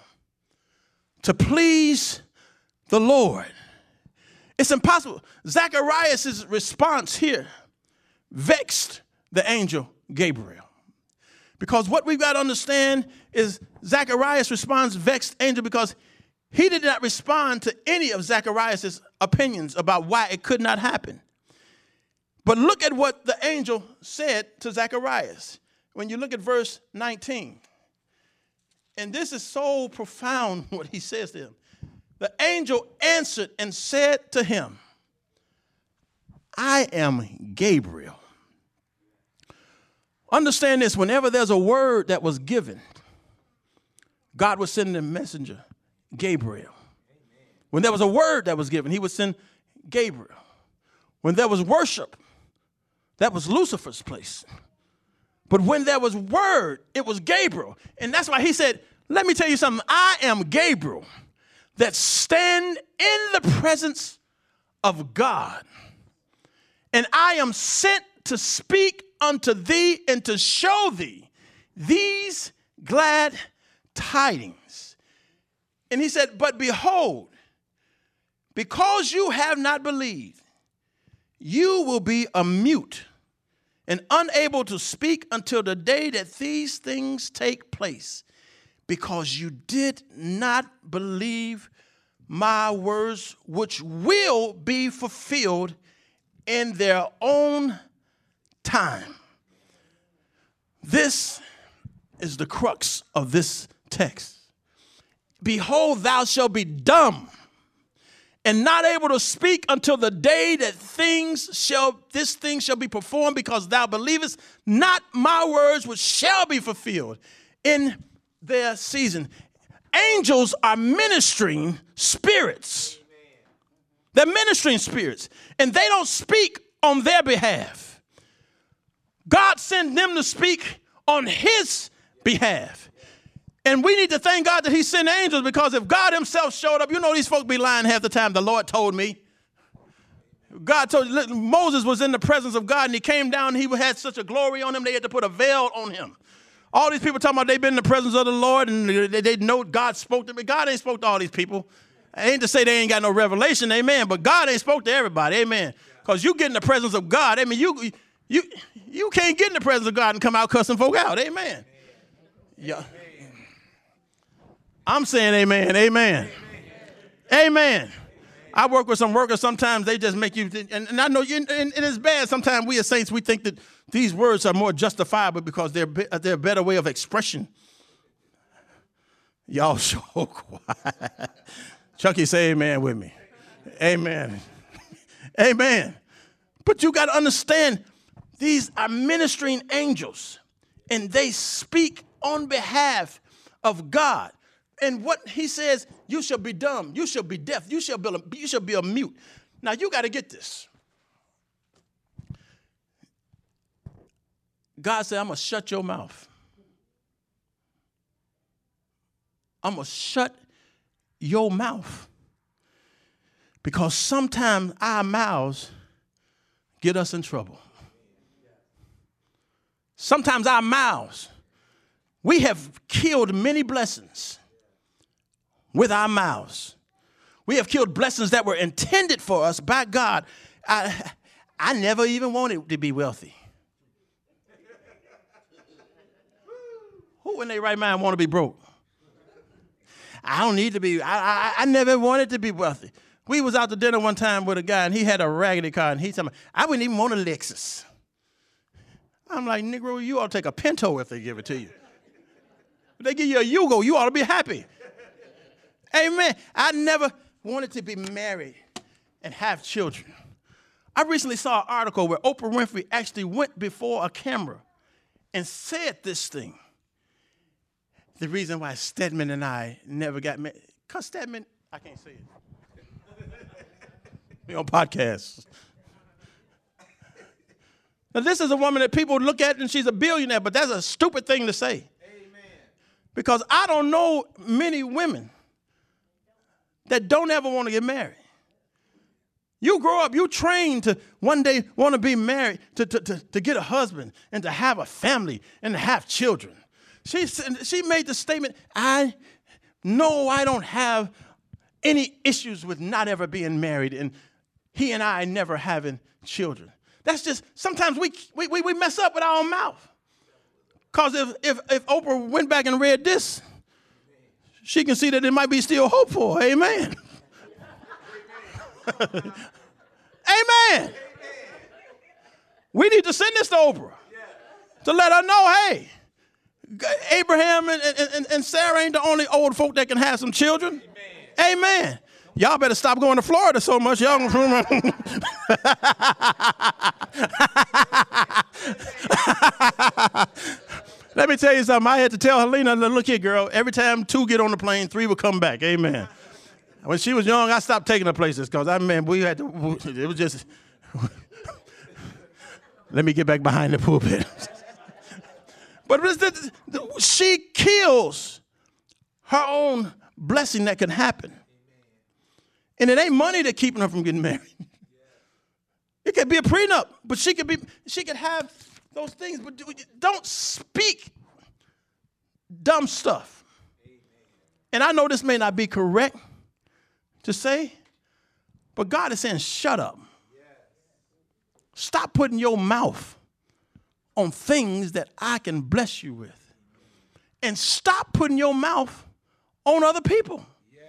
to please the Lord. It's impossible. Zacharias' response here vexed the angel Gabriel. Because what we've got to understand is Zacharias' response vexed angel because he did not respond to any of Zacharias' opinions about why it could not happen. But look at what the angel said to Zacharias. When you look at verse 19, and this is so profound what he says to him. The angel answered and said to him, I am Gabriel. Understand this, whenever there's a word that was given, God would send the messenger, Gabriel. When there was a word that was given, he would send Gabriel. When there was worship, that was Lucifer's place. But when there was word, it was Gabriel. And that's why he said, let me tell you something. I am Gabriel that stand in the presence of God. And I am sent to speak unto thee and to show thee these glad tidings. And he said, but behold, because you have not believed, you will be a mute and unable to speak until the day that these things take place, because you did not believe my words, which will be fulfilled in their own time. This is the crux of this text. Behold, thou shalt be dumb and not able to speak until the day that this thing shall be performed, because thou believest not my words, which shall be fulfilled in their season. Angels are ministering spirits. They're ministering spirits, and they don't speak on their behalf. God sent them to speak on his behalf. And we need to thank God that he sent angels, because if God himself showed up, you know these folks be lying half the time. The Lord told me. God told Moses was in the presence of God, and he came down, and he had such a glory on him, they had to put a veil on him. All these people talking about they've been in the presence of the Lord, and they know God spoke to me. God ain't spoke to all these people. I ain't to say they ain't got no revelation, amen, but God ain't spoke to everybody, amen. Because you get in the presence of God, I mean, you can't get in the presence of God and come out cussing folk out, amen. Yeah. I'm saying amen, amen. Amen. I work with some workers, sometimes they just make you, and I know, and it's bad, sometimes we as saints, we think that these words are more justifiable because they're a better way of expression. Y'all so quiet. Chucky, say amen with me. Amen. Amen. But you got to understand, these are ministering angels, and they speak on behalf of God. And what he says, you shall be dumb, you shall be deaf, you shall be a mute. Now, you got to get this. God said, I'm going to shut your mouth. I'm going to shut your mouth. Because sometimes our mouths get us in trouble. Sometimes our mouths, we have killed many blessings with our mouths. We have killed blessings that were intended for us by God. I never even wanted to be wealthy. Who in their right mind want to be broke? I don't need to be. I never wanted to be wealthy. We was out to dinner one time with a guy, and he had a raggedy car, and he told me, I wouldn't even want a Lexus. I'm like, Negro, you ought to take a Pinto if they give it to you. If they give you a Yugo, you ought to be happy. Amen. I never wanted to be married and have children. I recently saw an article where Oprah Winfrey actually went before a camera and said this thing. The reason why Stedman and I never got married. Because Stedman, I can't say it. We on podcasts. Now, this is a woman that people look at and she's a billionaire, but that's a stupid thing to say. Amen. Because I don't know many women that don't ever want to get married. You grow up, you train to one day want to be married, to get a husband and to have a family and to have children. She made the statement, I know I don't have any issues with not ever being married and he and I never having children. That's just, sometimes we mess up with our own mouth. Because if Oprah went back and read this, she can see that there might be still hope for her. Amen. Amen. We need to send this to Oprah to let her know, hey, Abraham and Sarah ain't the only old folk that can have some children. Amen. Y'all better stop going to Florida so much. Y'all Let me tell you something. I had to tell Helena, look here, girl, every time 2 get on the plane, 3 will come back. Amen. When she was young, I stopped taking her places because, we had to, it was just, let me get back behind the pulpit. But she kills her own blessing that can happen. And it ain't money that's keeping her from getting married. It could be a prenup, but she could have those things, but don't speak dumb stuff. And I know this may not be correct to say, but God is saying, shut up. Stop putting your mouth on things that I can bless you with. And stop putting your mouth on other people.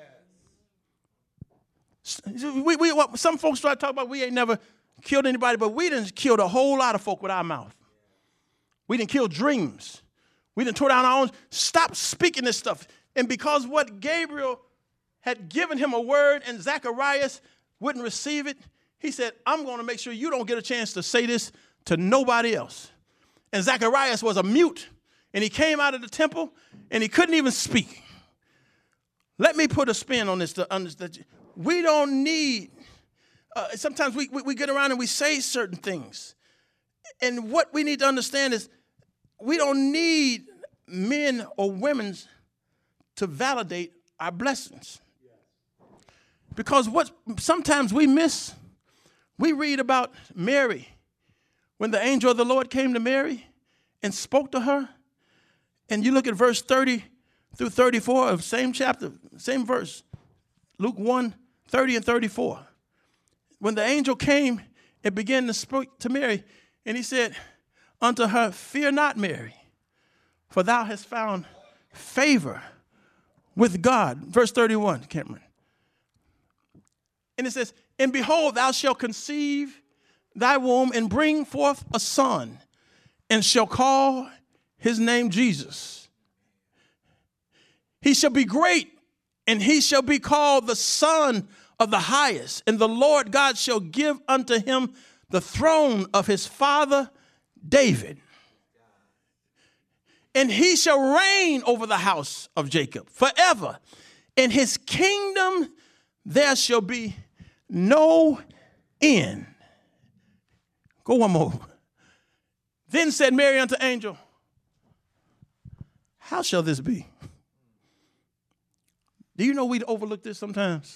Some folks try to talk about we ain't never killed anybody, but we done killed a whole lot of folk with our mouth. We done killed dreams. We done tore down our own. Stop speaking this stuff. And because what Gabriel had given him a word and Zacharias wouldn't receive it, he said, I'm going to make sure you don't get a chance to say this to nobody else. And Zacharias was a mute, and he came out of the temple, and he couldn't even speak. Let me put a spin on this to understand. We don't need, sometimes we get around and we say certain things. And what we need to understand is we don't need men or women to validate our blessings. Because what sometimes we miss, we read about Mary, when the angel of the Lord came to Mary and spoke to her. And you look at verse 30 through 34 of same chapter, same verse, Luke 1, 30 and 34. When the angel came and began to speak to Mary, and he said unto her, fear not, Mary, for thou hast found favor with God. Verse 31, Cameron. And it says, and behold, thou shalt conceive thy womb and bring forth a son, and shall call his name Jesus. He shall be great, and he shall be called the Son of the Highest. And the Lord God shall give unto him the throne of his father David. And he shall reign over the house of Jacob forever. In his kingdom there shall be no end. Go one more. Then said Mary unto the angel, how shall this be? Do you know we overlook this sometimes?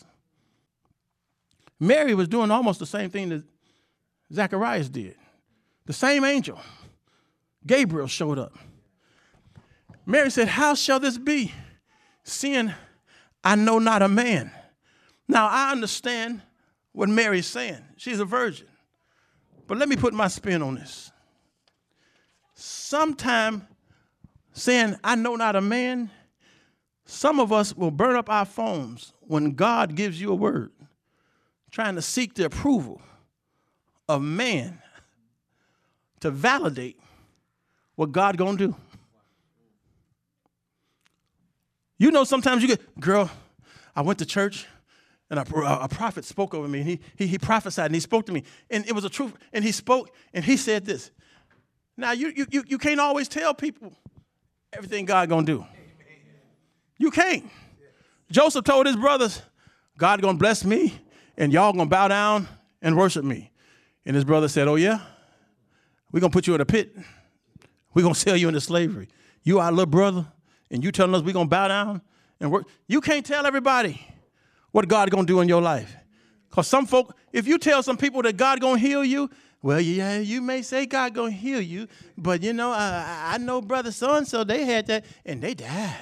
Mary was doing almost the same thing that Zacharias did. The same angel, Gabriel, showed up. Mary said, how shall this be, seeing I know not a man? Now, I understand what Mary's saying. She's a virgin. But let me put my spin on this. Sometime saying, I know not a man, some of us will burn up our phones when God gives you a word, trying to seek the approval of man to validate what God gonna do. You know, sometimes you get, girl, I went to church and a prophet spoke over me, and he prophesied and he spoke to me, and it was a truth, and he spoke and he said this. Now you can't always tell people everything God gonna do. You can't. Joseph told his brothers, God gonna bless me and y'all gonna bow down and worship me. And his brother said, oh yeah, we're gonna put you in a pit. We're gonna sell you into slavery. You our little brother, and you telling us we're gonna bow down and work. You can't tell everybody what God gonna do in your life. Because some folk, if you tell some people that God gonna heal you, well, yeah, you may say God gonna heal you, but you know, I know brother so-and-so, they had that, and they died.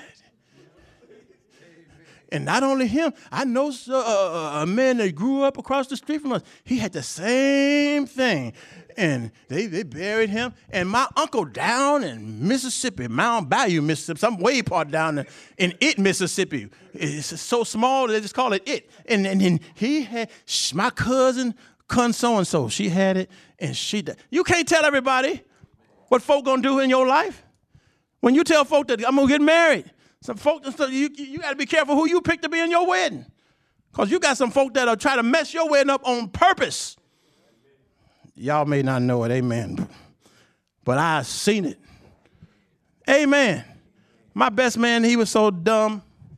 And not only him, I know a man that grew up across the street from us. He had the same thing. And they buried him. And my uncle down in Mississippi, Mound Bayou, Mississippi, some way part down in Mississippi. It's so small, they just call it it. And he had, my cousin so-and-so, she had it, and she died. You can't tell everybody what folk gonna do in your life. When you tell folk that I'm gonna get married, some folk, you got to be careful who you pick to be in your wedding. Because you got some folk that are trying to mess your wedding up on purpose. Y'all may not know it, amen. But I seen it. Amen. My best man, he was so dumb.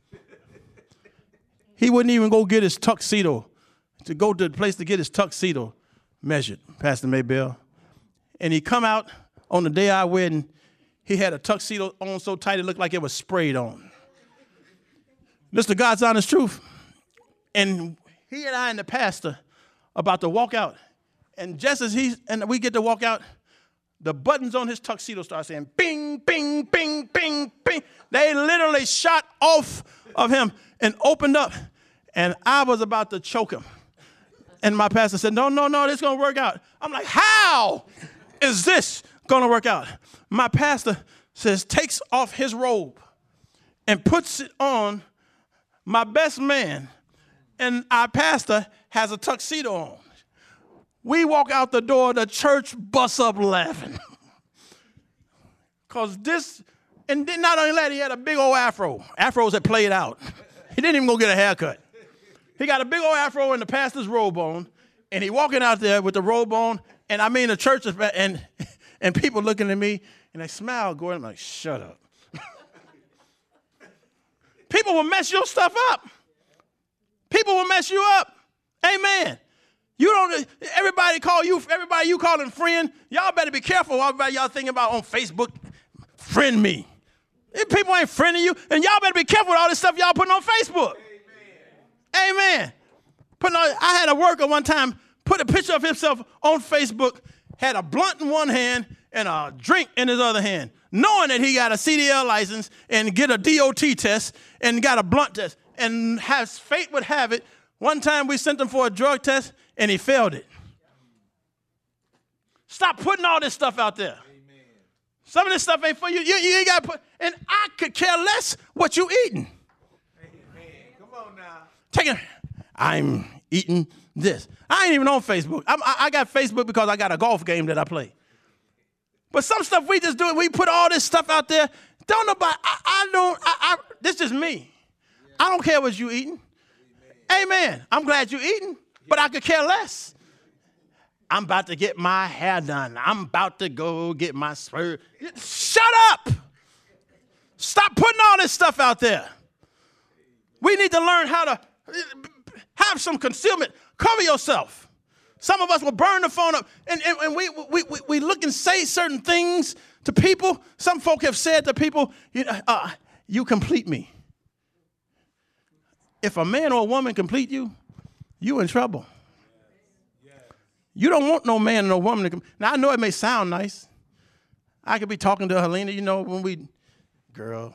He wouldn't even go get his tuxedo, to go to the place to get his tuxedo measured, Pastor Maybell. And he come out on the day of our wedding. He had a tuxedo on so tight it looked like it was sprayed on. This is the God's honest truth. And he and I and the pastor about to walk out. And just as we get to walk out, the buttons on his tuxedo start saying, bing, bing, bing, bing, bing. They literally shot off of him and opened up. And I was about to choke him. And my pastor said, no, this is going to work out. I'm like, how is this going to work out? My pastor says, takes off his robe and puts it on my best man, and our pastor has a tuxedo on. We walk out the door, the church busts up laughing. Because this, and then not only that, he had a big old afro. Afros had played out. He didn't even go get a haircut. He got a big old afro and the pastor's robe on, and he walking out there with the robe on, and I mean the church is, and people looking at me, and they smile, going, I'm like, shut up. People will mess your stuff up. People will mess you up. Amen. You don't, everybody you calling friend, y'all better be careful. Everybody y'all thinking about on Facebook, friend me. If people ain't friending you, and y'all better be careful with all this stuff y'all putting on Facebook. Amen. I had a worker one time put a picture of himself on Facebook, had a blunt in one hand and a drink in his other hand, knowing that he got a CDL license and get a DOT test and got a blunt test. And as fate would have it, one time we sent him for a drug test and he failed it. Stop putting all this stuff out there. Amen. Some of this stuff ain't for you. You ain't got to put, and I could care less what you eating. Amen. Come on now. I'm eating this. I ain't even on Facebook. I got Facebook because I got a golf game that I play. But some stuff we just do, we put all this stuff out there. Don't nobody, this is me. I don't care what you eating. Amen. I'm glad you eating, but I could care less. I'm about to get my hair done. I'm about to go get my spur. Shut up. Stop putting all this stuff out there. We need to learn how to have some concealment. Cover yourself. Some of us will burn the phone up, and we look and say certain things to people. Some folk have said to people, you complete me. If a man or a woman complete you, you in trouble. You don't want no man or no woman to come. Now, I know it may sound nice. I could be talking to Helena, when girl,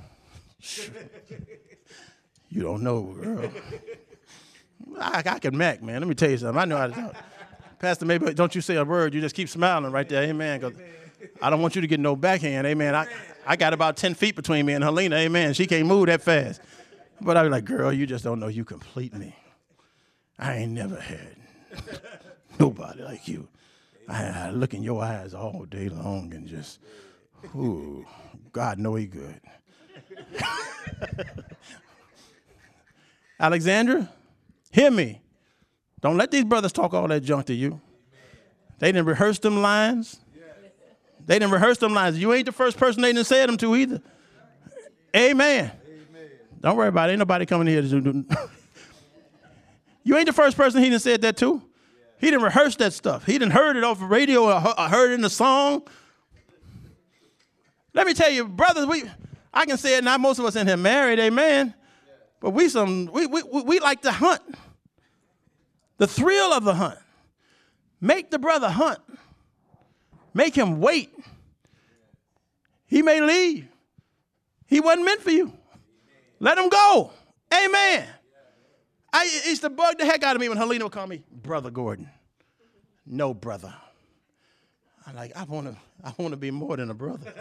you don't know, girl. I can Mac, man. Let me tell you something. I know how to talk. Pastor, maybe don't you say a word. You just keep smiling right there. Amen. Because I don't want you to get no backhand. Amen. I got about 10 feet between me and Helena. Amen. She can't move that fast. But I be like, girl, you just don't know. You complete me. I ain't never had nobody like you. I look in your eyes all day long and just, ooh, God know he good. Alexandra, hear me. Don't let these brothers talk all that junk to you. They didn't rehearse them lines. They didn't rehearse them lines. You ain't the first person they didn't say them to either. Amen. Don't worry about it. Ain't nobody coming here to do. You ain't the first person he done said that to. He didn't rehearse that stuff. He didn't heard it off the radio or heard it in the song. Let me tell you, brothers, I can say it now. Most of us in here married, amen. But we like to hunt. The thrill of the hunt. Make the brother hunt. Make him wait. He may leave. He wasn't meant for you. Let him go. Amen. It used to bug the heck out of me when Helena would call me Brother Gordon. No, brother. I'm like, I want to be more than a brother.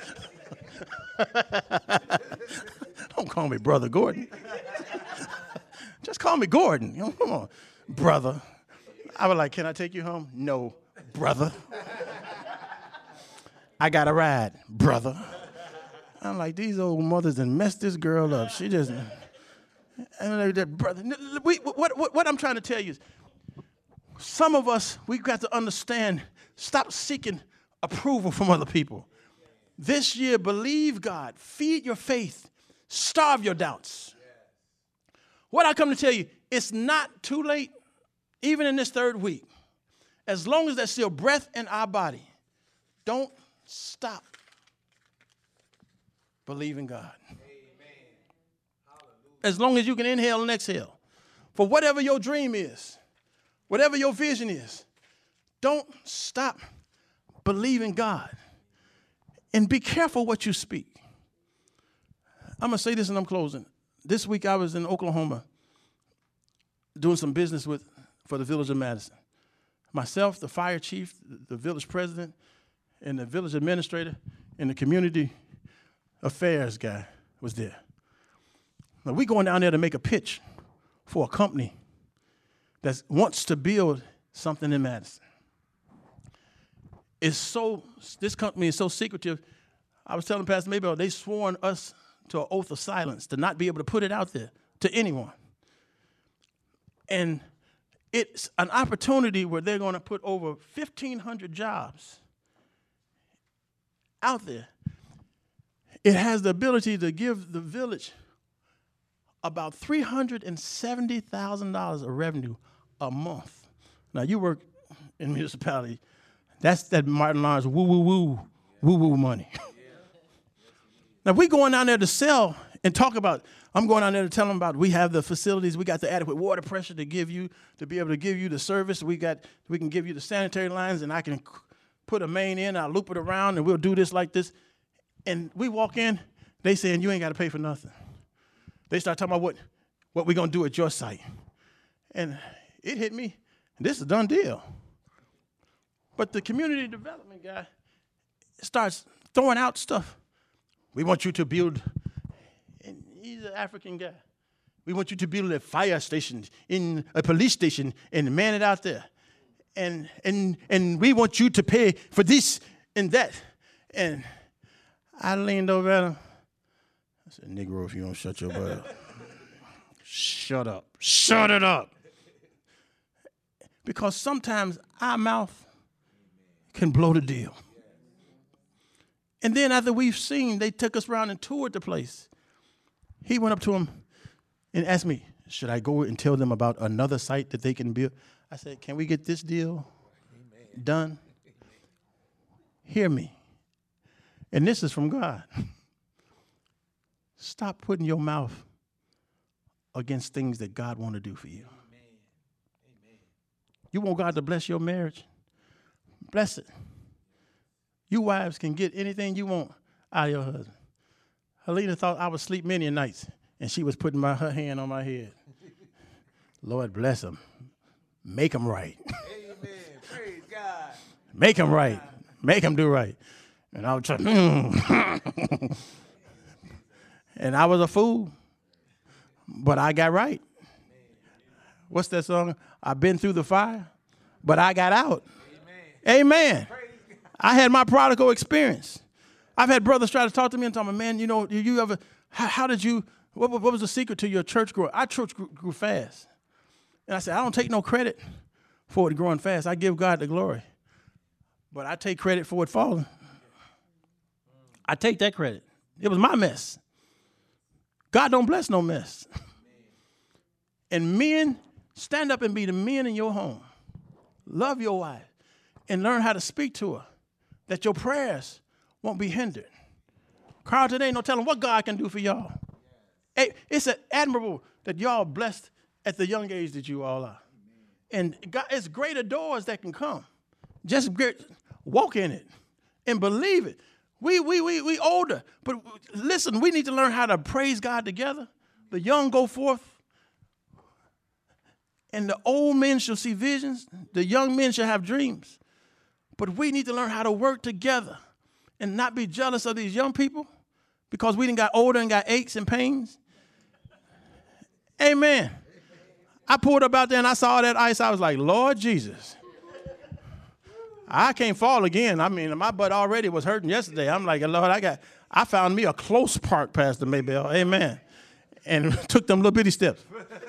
Don't call me Brother Gordon. Just call me Gordon. Come on, brother. I was like, can I take you home? No, brother. I got a ride, brother. I'm like, these old mothers done messed this girl up. She just, brother. What I'm trying to tell you is, some of us, we've got to understand, stop seeking approval from other people. This year, believe God, feed your faith, starve your doubts. What I come to tell you, it's not too late, even in this third week. As long as there's still breath in our body, don't stop believing God. As long as you can inhale and exhale. For whatever your dream is, whatever your vision is, don't stop believing God. And be careful what you speak. I'm going to say this and I'm closing. This week I was in Oklahoma doing some business for the village of Madison. Myself, the fire chief, the village president, and the village administrator, and the community affairs guy was there. Now, we're going down there to make a pitch for a company that wants to build something in Madison. This company is so secretive. I was telling Pastor Maybell, they sworn us to an oath of silence to not be able to put it out there to anyone. And it's an opportunity where they're going to put over 1,500 jobs out there. It has the ability to give the village about $370,000 of revenue a month. Now, you work in municipality. That's that Martin Lawrence woo-woo-woo money. Now, we going down there to sell and talk about, I'm going down there to tell them about we have the facilities, we got the adequate water pressure to give you, to be able to give you the service. We can give you the sanitary lines, and I can put a main in, I'll loop it around, and we'll do this like this. And we walk in, they saying, you ain't got to pay for nothing. They start talking about what we're going to do at your site. And it hit me, this is a done deal. But the community development guy starts throwing out stuff. We want you to build, and he's an African guy. We want you to build a fire station, in a police station, and man it out there. And we want you to pay for this and that. And I leaned over at him. I said, Negro, if you don't shut your butt up. Shut up. Shut it up. Because sometimes our mouth can blow the deal. And then after we've seen, they took us around and toured the place. He went up to him and asked me, should I go and tell them about another site that they can build? I said, can we get this deal done? Hear me. And this is from God. Stop putting your mouth against things that God want to do for you. Amen. You want God to bless your marriage? Bless it. You wives can get anything you want out of your husband. Helena thought I would sleep many nights, and she was putting her hand on my head. Lord bless him. Make him right. Amen. Praise God. Make him right. Make him do right. And I was trying, and I was a fool, but I got right. What's that song? I've been through the fire, but I got out. Amen. I had my prodigal experience. I've had brothers try to talk to me and tell me, man, you know, you ever, how did you, what was the secret to your church growth? Our church grew fast. And I said, I don't take no credit for it growing fast. I give God the glory. But I take credit for it falling. I take that credit. It was my mess. God don't bless no mess. And men, stand up and be the men in your home. Love your wife. And learn how to speak to her, that your prayers won't be hindered. Carl, today, no telling what God can do for y'all. Hey, it's admirable that y'all blessed at the young age that you all are. And God, it's greater doors that can come. Just walk in it and believe it. We older, but listen, we need to learn how to praise God together. The young go forth, and the old men shall see visions. The young men shall have dreams. But we need to learn how to work together and not be jealous of these young people because we done got older and got aches and pains. Amen. I pulled up out there and I saw that ice. I was like, Lord Jesus, I can't fall again. I mean, my butt already was hurting yesterday. I'm like, Lord, I found me a close park, Pastor Maybell. Amen. And took them little bitty steps.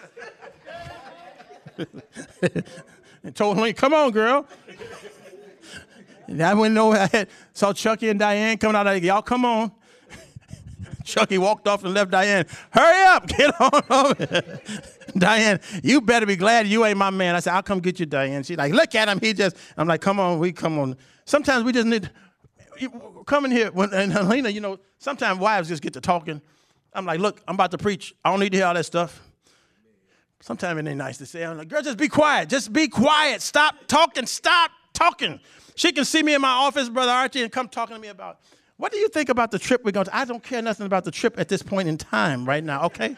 And told me, come on, girl. And I went over, saw Chucky and Diane coming out. Like, y'all come on. Chucky walked off and left Diane. Hurry up, get on over. Diane, you better be glad you ain't my man. I said, I'll come get you, Diane. She's like, look at him. I'm like, come on, come on. Sometimes we just need, come in here. And Helena, you know, sometimes wives just get to talking. I'm like, look, I'm about to preach. I don't need to hear all that stuff. Sometimes it ain't nice to say. I'm like, girl, just be quiet. Just be quiet. Stop talking. Stop talking. She can see me in my office, Brother Archie, and come talking to me about, what do you think about the trip we're going to? I don't care nothing about the trip at this point in time right now, okay?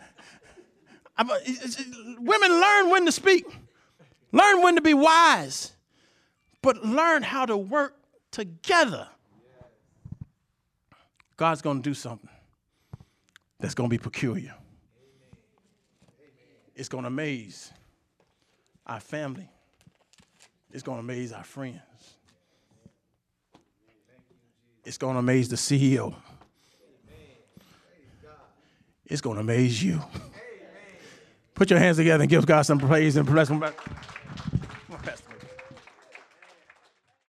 Women learn when to speak. Learn when to be wise. But learn how to work together. God's going to do something that's going to be peculiar. It's going to amaze our family. It's going to amaze our friends. It's going to amaze the CEO. It's going to amaze you. Put your hands together and give God some praise and bless him back.